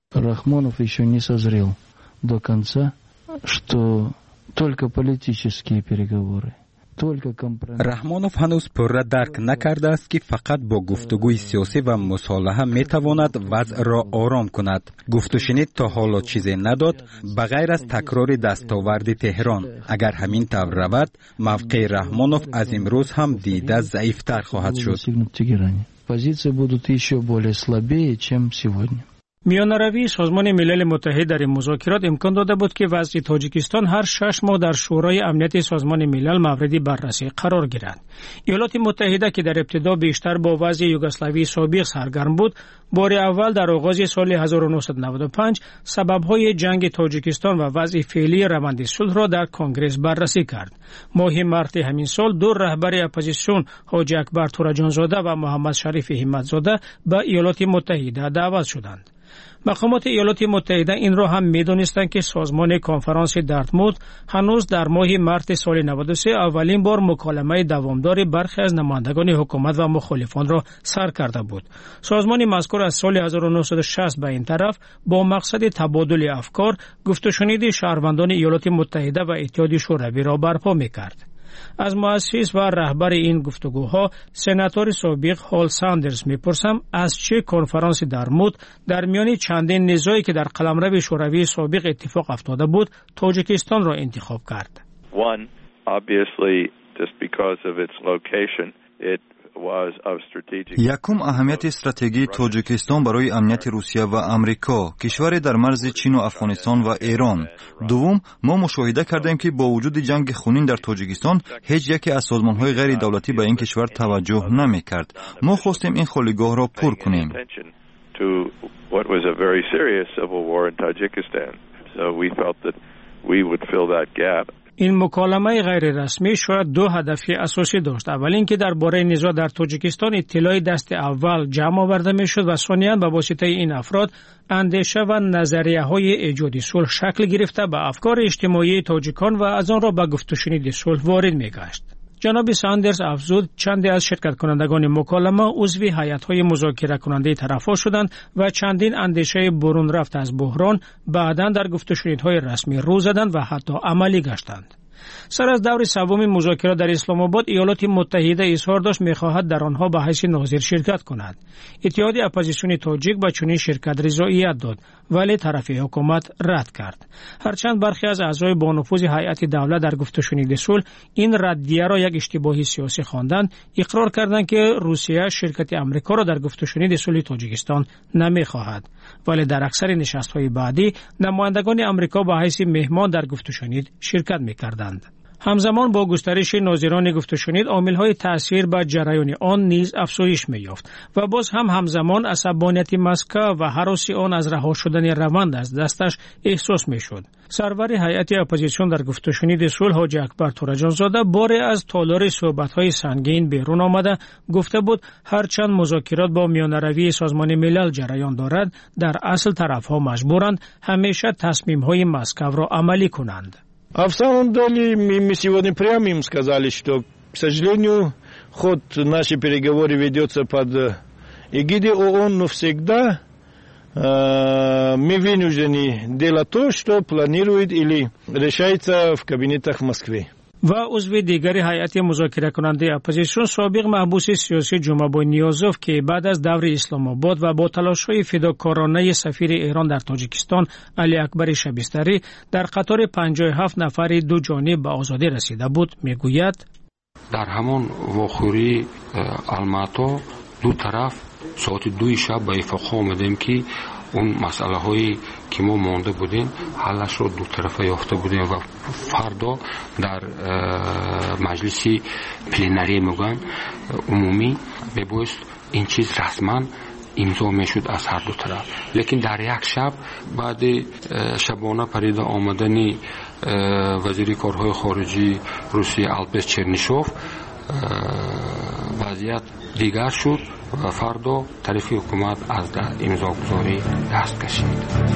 Рахмонов еще не созрел до конца, что только политические переговоры. رحمانوف هنوز پرره درک نکرده است که فقط با گفتگوی سیاسی و مصالحه میتواند وضع را آرام کند. گفت و شنید تا حالا چیزی نداد بغیر از تکرار دستاورد تهران. اگر همین طور رود موقع رحمانوف از امروز هم دیده ضعیفتر خواهد شد. Позиции будут еще более слабее, чем сегодня. میانروی سازمان ملل متحد در این مذاکرات امکان داده بود که وضع تاجیکستان هر 6 ماه در شورای امنیت سازمان ملل مورد بررسی قرار گیرد. ایالات متحده که در ابتدا بیشتر با وضع یوگسلاوی سابق سرگرم بود، بار اول در آغاز سال 1995 سبب‌های جنگ تاجیکستان و وضع فعلی روند صلح را در کنگره بررسی کرد. ماه مارس همین سال دو رهبر اپوزیسیون حاجی اکبر تورجانزاده و محمد شریف همت‌زاده به ایالات متحده دعوت شدند. مقامات ایالات متحده این را هم می‌دانستند که سازمان کنفرانس دارتموت هنوز در ماه مارس سال 93 اولین بار مکالمه دوامدار برخی از نمایندگان حکومت و مخالفان را سر کرده بود. سازمان مذکور از سال 1960 به این طرف با مقصد تبادل افکار گفت و شنید شهروندان ایالات متحده و اتحاد شوروی را برپا می‌کرد. از مؤسس و رهبر این گفتگوها سناتور سابق هال ساندرز میپرسم از چه کنفرانس دارتموت در میان چندین نزاعی که در قلمرو شوروی سابق اتفاق افتاده بود تاجیکستان را انتخاب کرد. One, obviously, just because of its location, it یکم اهمیت استراتژی تاجیکستان برای امنیت روسیه و امریکا، کشور در مرز چین و افغانستان و ایران. دوم، ما مشاهده کردیم که با وجود جنگ خونین در تاجیکستان هیچ یکی از سازمان‌های غیر دولتی به این کشور توجه نمی‌کرد. ما خواستیم این خالیگاه را پر کنیم. این مکالمه غیر رسمی شاید دو هدف اساسی داشت. اول اینکه درباره نزاع در تاجیکستان اطلاعی دست اول جمع آورده میشد و ثانیاً به واسطه این افراد اندیشه و نظریه‌های ایجاد صلح شکل گرفته به افکار اجتماعی تاجیکان و از آن را به گفت و شنید صلح وارد میگشت. جناب ساندرز افزود چندی از شرکت کنندگان مکالمه عضو هیئت‌های مذاکره کننده طرف‌ها شدند و چندین اندیشه برون رفت از بحران بعداً در گفت و شنیدهای رسمی رو زدند و حتی عملی گشتند. سر از دور سوم مذاکرات در اسلام آباد ایالات متحده اظهار داشت می‌خواهد در آنها به حیث ناظر شرکت کند. اتحاد اپوزیسیون تاجیک به چنین شرکت رضایت داد ولی طرف حکومت رد کرد. هرچند برخی از اعضای با نفوذ هیئت دولت در گفت و شنید صلح این ردیه را یک اشتباه سیاسی خواندند، اقرار کردند که روسیه شرکت آمریکا را در گفت و شنید صلح تاجیکستان نمی‌خواهد، ولی در اکثر نشست‌های بعدی نمایندگان آمریکا به حیث مهمان در گفت و شنید شرکت می‌کردند. همزمان با گسترش ناظران گفت و شنید عامل‌های تأثیر بر جریان آن نیز افزایش می‌یافت و باز هم همزمان عصبانیت مسکو و هراس آن از رها شدن روند از دستش احساس می‌شد. سرور هیئت اپوزیسیون در گفت و شنید صلح حاجی اکبر تورجانزاده بار از تالار صحبت‌های سنگین بیرون آمده گفته بود هرچند مذاکرات با میانروی سازمان ملل جریان دارد در اصل طرف‌ها مجبورند همیشه تصمیم‌های مسکو را عملی کنند. А в самом деле мы сегодня прямо им сказали, что, к сожалению, ход нашей переговоры ведется под эгидой ООН, но всегда мы вынуждены делать то, что планирует или решается в кабинетах в Москве. و عضو دیگر هیئت مذاکره کننده اپوزیسیون سابق محبوس سیاسی جمعه نیازوف که بعد از دور اسلام آباد و با تلاش‌های فداکارانه سفیر ایران در تاجیکستان علی اکبر شبستری در قطار 57 نفر دو جانب به آزادی رسیده بود میگوید در همان واخوری الماتا دو طرف ساعت 2 شب به اتفاق آمدیم که اون مسئله هایی که ما مانده بودیم حلش رو دو طرفه یافته بودیم و فردا در مجلس پلنری میگن عمومی ببایست این چیز رسما امضا میشد از هر دو طرف. لیکن در یک شب بعد شبانه پریده آمدن وزیر کارهای خارجی روسیه البس چرنیشوف وضعیت دیگر شد و فردا طرف حکومت از امضاگذاری دست کشید.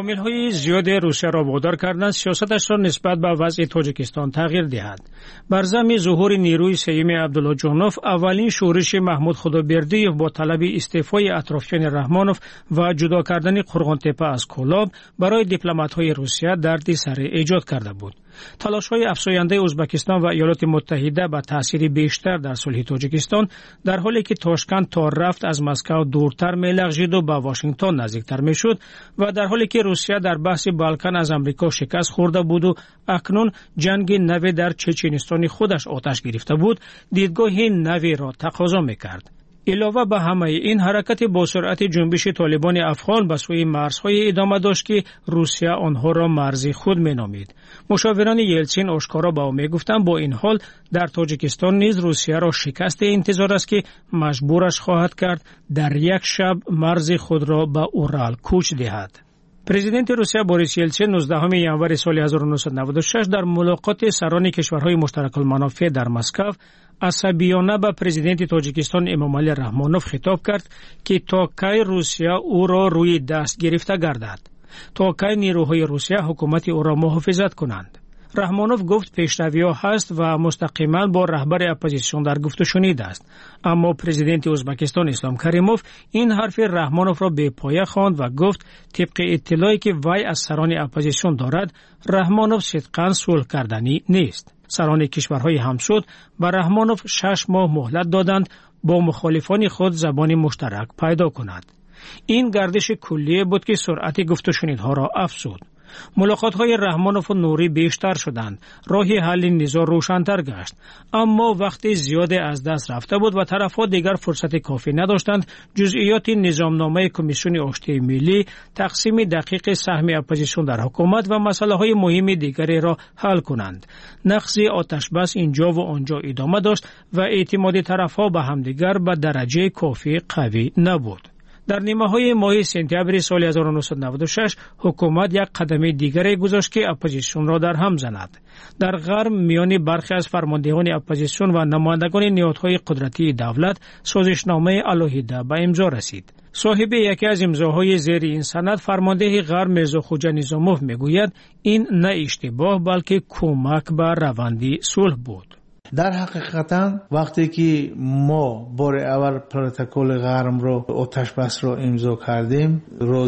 عوامل‌های زیاد روسیه را وادار کردند سیاستش را نسبت به وضع تاجیکستان تغییر دهد. بر ضمن ظهور نیروی سیمی عبدالله جانوف، اولین شورش محمود خدابردیев با طلب استعفای اطرافیان رحمانوف و جدا کردن قرغان‌تپه از کولاب برای دیپلمات‌های روسیه دردی سر ایجاد کرده بود. تلاش‌های افزاینده ازبکستان و ایالات متحده به تأثیر بیشتر در صلح تاجیکستان، در حالی که تاشکند تا رفت از مسکو دورتر می‌لغزید و به واشنگتن نزدیکتر می‌شد و در حالی که روسیه در بحث بالکان از آمریکا شکست خورده بود و اکنون جنگ نو در چچنستان خودش آتش گرفته بود، دیدگاه نوی را تقاضا می‌کرد. علاوه بر همه این، حرکت با سرعت جنبش طالبان افغان به سوی مرزهای ادامه داشت که روسیه آنها را مرز خود مینامید. مشاوران یلتسین آشکارا به او میگفتند با این حال در تاجیکستان نیز روسیه را شکست انتظار است که مجبورش خواهد کرد در یک شب مرز خود را به اورال کوچ دهد. پرزیدنت روسیه بوریس یلتسین 19 ژانویه سال 1996 در ملاقات سران کشورهای مشترک المنافع در مسکو عصبیانه به پرزیدنت تاجیکستان امامعلی رحمانوف خطاب کرد که تا کی روسیه او را روی دست گرفته گردد، تا کی نیروهای روسیه حکومت او را محافظت کنند. رحمانوف گفت پیشروی‌ها هست و مستقیما با رهبر اپوزیسیون در گفت و شنید است، اما پرزیدنت ازبکستان اسلام کریموف این حرف رحمانوف را بی پایه خواند و گفت طبق اطلاعی که وی از سران اپوزیسیون دارد، رحمانوف صدقاً صلح کردنی نیست. سران کشورهای همسود به رحمانوف 6 ماه مهلت دادند با مخالفان خود زبان مشترک پیدا کند. این گردش کلیه بود که سرعت گفت و شنیدها را افزود. ملاقات‌های رحمانوف و نوری بیشتر شدند، راه حل نزاع روشن‌تر گشت، اما وقتی زیاد از دست رفته بود و طرف‌ها دیگر فرصت کافی نداشتند جزئیات نظامنامه کمیسیون آشتی ملی، تقسیم دقیق سهم اپوزیسیون در حکومت و مسائل مهم دیگری را حل کنند. نقض آتشبس اینجا و آنجا ادامه داشت و اعتماد طرف‌ها به همدیگر به درجه کافی قوی نبود. در نیمه‌های ماه سپتامبر سال 1996 حکومت یک قدم دیگری گذاشت که اپوزیسیون را در هم زند. در غرب میان برخی از فرماندهان اپوزیسیون و نمایندگان نهادهای قدرتی دولت سازشنامه علیحده به امضا رسید. صاحب یکی از امضاهای زیر این سند، فرمانده غرب میرزا خوجا نظاموف میگوید این نه اشتباه بلکه کمک به روند صلح بود. در حقیقتا وقتی که ما بار اول پروتکل غرم رو آتش بس رو امضا کردیم،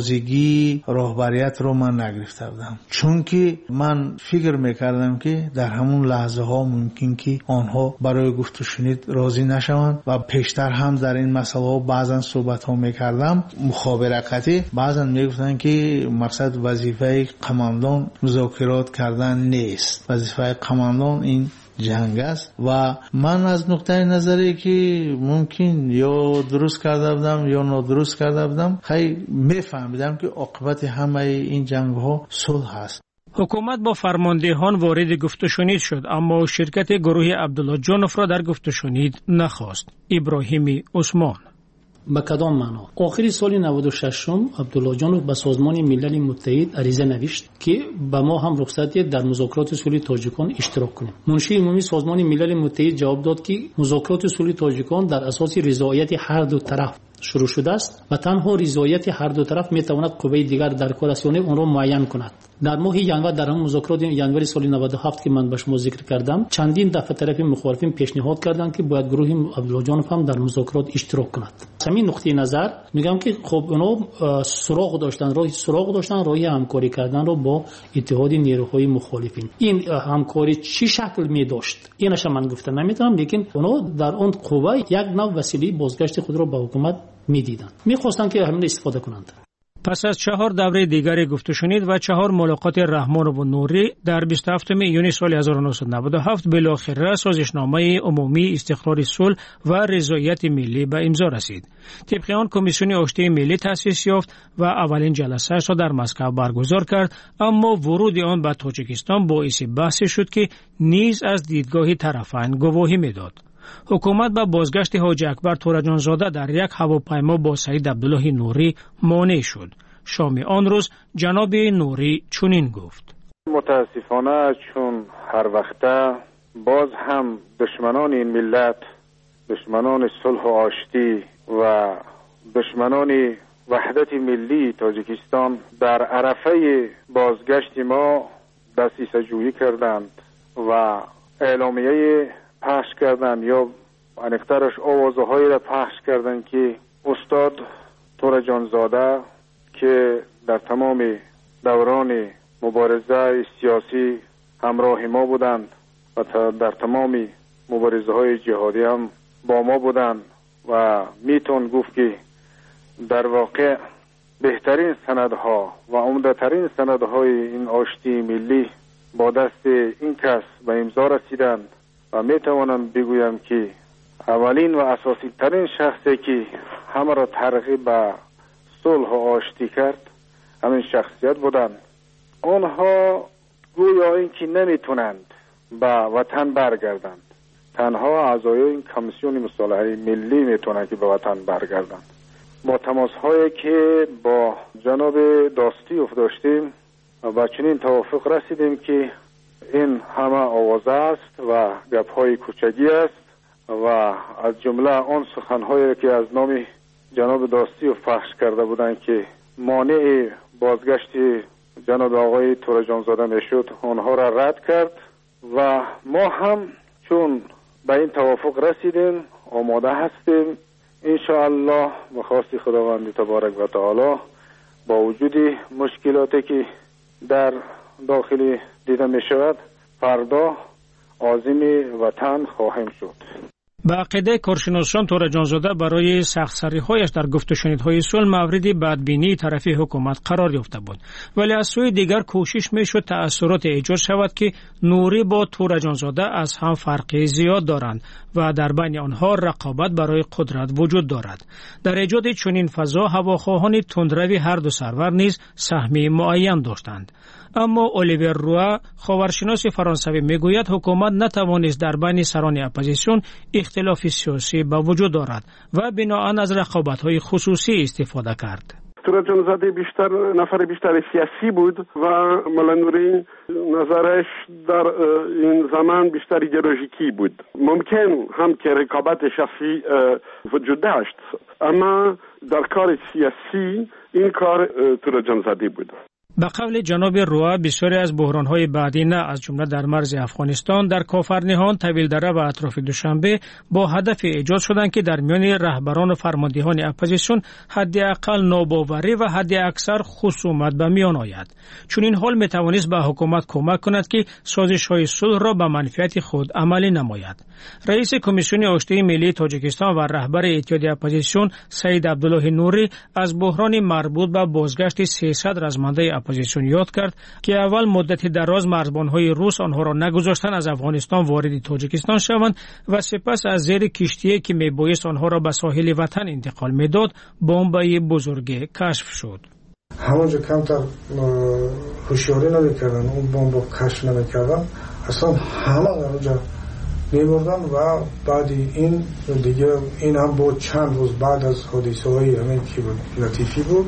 روزگی راهبریت رو من نگرفته بودم، چون که من فکر میکردم که در همون لحظه ها ممکن که آنها برای گفت و شنید راضی نشوند و پیشتر هم در این مسئله ها بعضا صحبت ها میکردم مخابراتی، بعضا میگفتن که مقصد وظیفه قماندان مذاکرات کردن نیست، وظیفه قماندان این جنگ است و من از نقطه نظری که ممکن یا درست کرده بودم یا نادرست کرده بودم خیلی میفهمیدم که عاقبت همه این جنگ ها صلح است. حکومت با فرماندهان وارد گفت و شنید شد، اما شرکت گروه عبدالله جانوف را در گفت و شنید نخواست. ابراهیم عثمان. به کدام معنا؟ آخر سال 96 عبدالله جانوف به سازمان ملل متحد عریضه نوشت که به ما هم رخصت دهید در مذاکرات صلح تاجیکستان اشتراک کنیم. منشی عمومی سازمان ملل متحد جواب داد که مذاکرات صلح تاجیکستان در اساس رضایت هر دو طرف شروع شده است و تنها رضایت هر دو طرف میتواند قوه دیگر در کار است اون را معین کند. در ماه ژانویه در هم مذاکرات ژانویه سال 97 که من به شما ذکر کردم، چندین دفعه طرف مخالفین پیشنهاد کردند که باید گروه عبدالله جانوف هم در مذاکرات اشتراک کند. همین نقطه نظر میگم که خب اونا سراغ داشتن راه همکاری کردن رو با اتحاد نیروهای مخالفین. این همکاری چی شکل می داشت اینش من گفتم نمیتونم، لیکن اونا در اون قوه یک نوع وسیله بازگشت خود را به حکومت میدیدن، میخواستن که همین استفاده کنند. پس از 4 دوره دیگری گفت و شنید و 4 ملاقات رحمانوف و نوری در 27 یونیو سال 1997 بالاخره سازشنامه عمومی استقرار صلح و رضایت ملی به امضا رسید. طبق آن کمیسیون آشتی ملی تأسیس یافت و اولین جلسه‌اش را در مسکو برگزار کرد، اما ورود آن به تاجیکستان باعث بحث شد که نیز از دیدگاه طرفین گواهی میداد. حکومت به بازگشت حاجی اکبر تورجان زاده در یک هواپیما با سید عبدالله نوری مانع شد. شام آن روز جناب نوری چنین گفت: متاسفانه چون هر وقته باز هم دشمنان این ملت، دشمنان صلح و آشتی و دشمنان وحدت ملی تاجیکستان در عرفه بازگشت ما دستیسه جویی کردند و اعلامیه پخش کردند یا انکترش آوازهایی را پخش کردند که استاد تور جانزاده که در تمام دوران مبارزه سیاسی همراه ما بودند و در تمام مبارزه های جهادی هم با ما بودند و میتون گفت که در واقع بهترین سندها و عمده‌ترین سندهای این آشتی ملی با دست این کس به امضا رسیدند و میتوانم بگویم که اولین و اساسی ترین شخصی که همه را ترغیب به صلح و آشتی کرد همین شخصیت بودند. آنها گویا اینکه نمیتونند به وطن برگردند، تنها اعضای این کمیسیون مصالحه ملی میتونند که به وطن برگردند. با تماس هایی که با جناب داستیوف داشتیم و چنین توافق رسیدیم که این همه آوازه است و گپ های کوچگی است و از جمله آن سخن هایی که از نام جناب داستیوف پخش کرده بودند که مانع بازگشت جناب آقای تور جانزاده میشد آنها را رد کرد و ما هم چون به این توافق رسیدیم آماده هستیم انشاءالله به خواست خداوند تبارک و تعالی با وجود مشکلاتی که در داخل دیده می شود فردا عازم وطن خواهیم شد. به عقیده کارشناسان تور جانزاده برای سخت‌سری‌هایش در گفت و شنیدهای صلح مورد بدبینی طرفی حکومت قرار یافته بود، ولی از سوی دیگر کوشش میشد تأثیرات ایجاد شود که نوری با تور جانزاده از هم فرقی زیاد دارند و در بین آنها رقابت برای قدرت وجود دارد. در ایجاد چنین فضا هواخواهان تندروی هر دو سرور نیز سهمی معین داشتند. اما الیور روا خاورشناس فرانسوی میگوید حکومت نتوانست در بین سران اپوزیسیون اختلاف سیاسی به وجود دارد و بناهن از رقابت‌های خصوصی استفاده کرد. تور جانزاده نفر بیشتر سیاسی بود و ملا نوری نظرش در این زمان بیشتر ایدئولوژیکی بود. ممکن هم که رقابت شخصی وجود داشت، اما در کار سیاسی این کار تور جانزاده بود. به قول جناب روا بسیاری از بحران‌های بعدی نه از جمله در مرز افغانستان، در کافرنهان، طویلدره و اطراف دوشنبه با هدف ایجاد شدند که در میان رهبران و فرماندهان اپوزیسیون حداقل ناباوری و حداکثر خصومت به میان آید. چون این حال میتوانست به حکومت کمک کند که سازش‌های صلح را به منفعت خود عملی نماید. رئیس کمیسیون آشتی ملی تاجیکستان و رهبر اتحاد اپوزیسیون سید عبدالله نوری از بحران مربوط به بازگشت 300 رزمنده اپوزیسیون یاد کرد که اول مدت دراز مرزبان‌های روس آنها را نگذاشتند از افغانستان وارد تاجیکستان شوند و سپس از زیر کشتی که میبایست آنها را به ساحل وطن انتقال میداد بمب بزرگ کشف شد. همونجا کمتر هوشیاری نمیکردن، اون بمب کشف نمیکردن، اصلا همه اونجا میبردن و بعد این دیگه این هم بود چند روز بعد از حادثه های همین که بود لطیفی بود.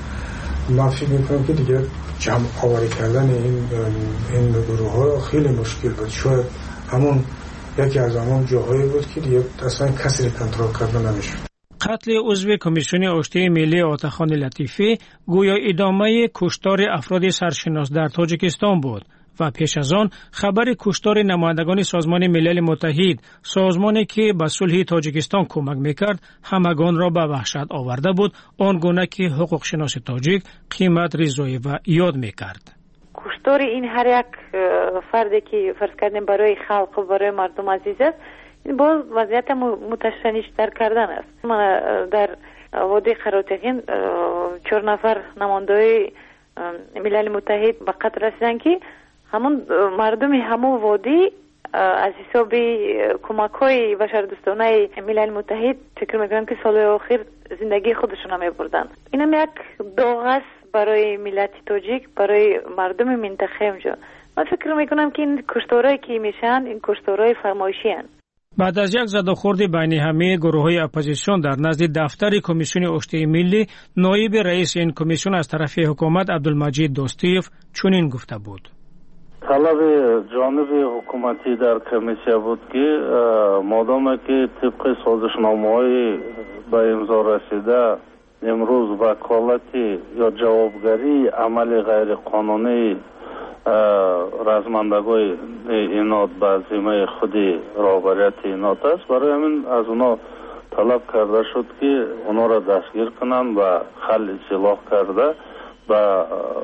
من فکر میکنم که دیگه جمع آوری کردن این گروه ها خیلی مشکل بود. شاید همون یکی از همون جاهایی بود که دیگه اصلا کسی را کنترل کردن نمیشد. قتل عضو کمیسیون آشتی ملی آتاخان لطیفی گویا ادامه کشتار افراد سرشناس در تاجیکستان بود و پیش از آن خبر کشتار نمایندگان سازمان ملل متحد، سازمانی که به صلح تاجیکستان کمک میکرد، همگان را به وحشت آورده بود، آنگونه که حقوق شناس تاجیک قیمت رضایی و یاد میکرد. کشتار این هر یک فردی که فرض کردیم برای خلق و برای مردم عزیز است، این باز وضعیت متشنج‌تر کردن است. من در وادی قراتقین 4 نفر نماینده ملل متحد به قتل رسیدن که همون مردم همون وادی از حساب کمک‌های بشردوستانه ملل متحد فکر می‌کنم که سال آخر زندگی خودشون هم می‌بردن. اینم یک داغ است برای ملت تاجیک، برای مردم منطقه اونجا. من فکر می‌کنم که این کشتارهایی که میشن این کشتارهای فرمایشی هستند. بعد از یک زدوخورد بین همه گروه‌های اپوزیسیون در نزد دفتر کمیسیون آشتی ملی، نایب رئیس این کمیسیون از طرف حکومت عبدالمجید داستیوف چنین گفته بود: طلب جانب حکومتی در کمیسیون بود که مادام که طبق سازشنامه‌های به امضا رسیده امروز وکالتی یا جوابگری عمل غیر قانونی رزمندگوی اینات به ذمه خودی راهبریت اینات است. برای همین از اونا طلب کرده شد که اونا را دستگیر کنند و خل اصلاح کرده و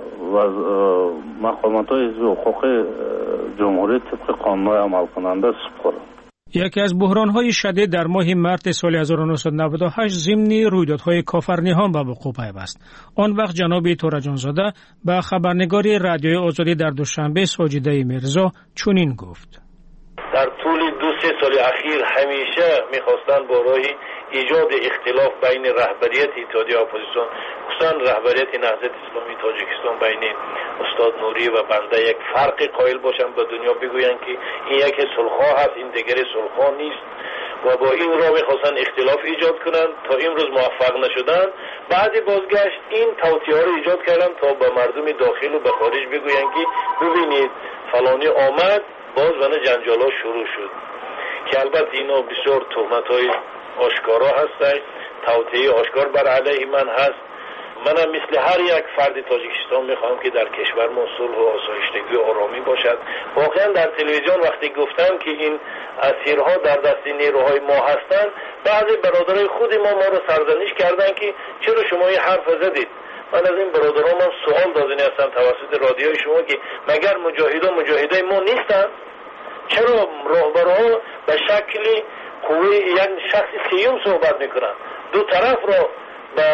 مقامات حزب حقوق جمهوری طبق قانون عمل کننده سپرد. یکی از بحران‌های شدید در ماه مارس سال 1998 ضمن رویدادهای کافرنیان به وقوع پیوست. آن وقت جناب تورجانزاده به خبرنگار رادیوی آزادی در دوشنبه ساجده میرزا چنین گفت: در طول 2-3 سال اخیر همیشه می‌خواستند با راه ایجاد اختلاف بین رهبریت اتحادیه اپوزیسیون خصوصا رهبریت نهضت اسلامی تاجیکستان بین استاد نوری و بنده یک فرق قائل باشند، به دنیا بگویند که این یک صلح‌خواه هست، این دیگر صلح‌خواه نیست و با این راه می‌خواستند اختلاف ایجاد کنند. تا امروز موفق نشدند. بعد بازگشت این توطئه‌ها را ایجاد کردند تا به مردم داخل و به خارج بگویند که ببینید فلانی آمد، باز ونه جنجال‌ها شروع شد که البته اینا بسیار تهمت‌های آشکارا هستند. توطئه آشکار بر علیه من هست. منم مثل هر یک فرد تاجیکستان میخوام که در کشور ما صلح و آسایشتگی و آرامی باشد. واقعا در تلویزیون وقتی گفتم که این اسیرها در دست نیروهای ما هستند، بعضی برادرای خود ما رو سرزنش کردن که چرا شما این حرف زدید. من از این برادران من سوال دادنی هستم توسط رادیوی شما که مگر مجاهدای ما نیستن؟ چرا راهبرها به شکل قوی یک شخص سیوم صحبت میکنن؟ دو طرف را به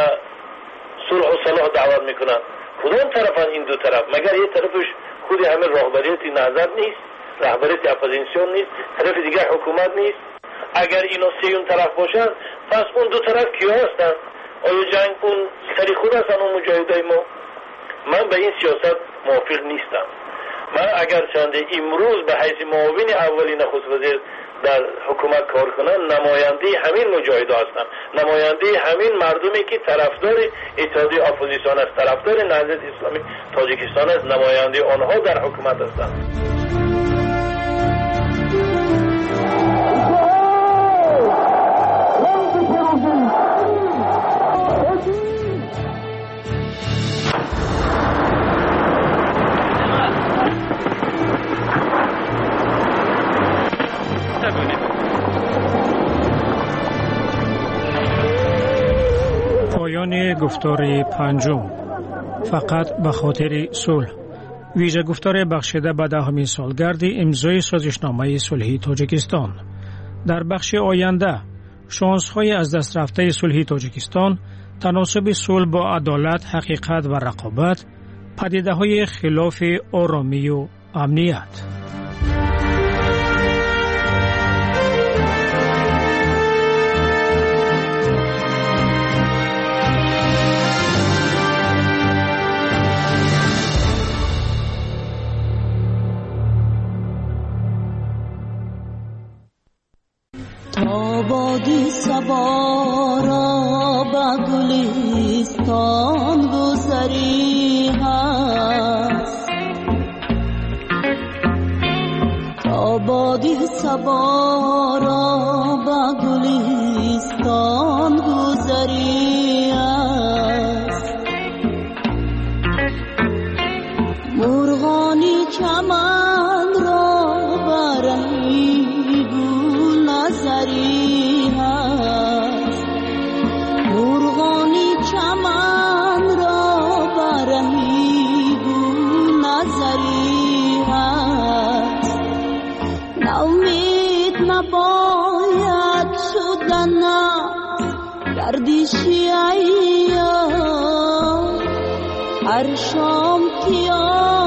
صلح و صلاح دعوت میکنن. کدام طرفن این دو طرف؟ مگر یک طرفش خود همه راهبریت نهضت نیست؟ رهبریت اپوزیسیون نیست؟ طرف دیگر حکومت نیست؟ اگر اینا سیوم طرف باشن پس اون دو طرف کیا هستن؟ آیا جنگ اون سری خود هستن اون مجاهدای ما؟ من به این سیاست موافق نیستم. من اگر چند امروز به حیث معاون اولی نخست وزیر در حکومت کار کنن، نماینده همین مجاهدا هستن، نماینده همین مردمی که طرفدار اتحادیه اپوزیسیون است، طرفدار نهضت اسلامی تاجیکستان است، نماینده آنها در حکومت هستند. پایان گفتار پنجم، فقط به خاطر صلح، ویژه گفتار بخشیده به 10مین سالگرد امضای سازشنامه صلحی تاجیکستان. در بخش آینده شانس‌های از دست رفته صلحی تاجیکستان، تناسب صلح با عدالت، حقیقت و رقابت، پدیده‌های خلاف آرامی و امنیت. آبادی صبا را به گلستان گذری هست، آبادی صبا را به گلستان گذری هست، مرغانی چمن را برهی گل نظری هست، مرغانی چمن را برهی گل نظری هست، ناامید نباید شدن گردشی ایام، هر شام که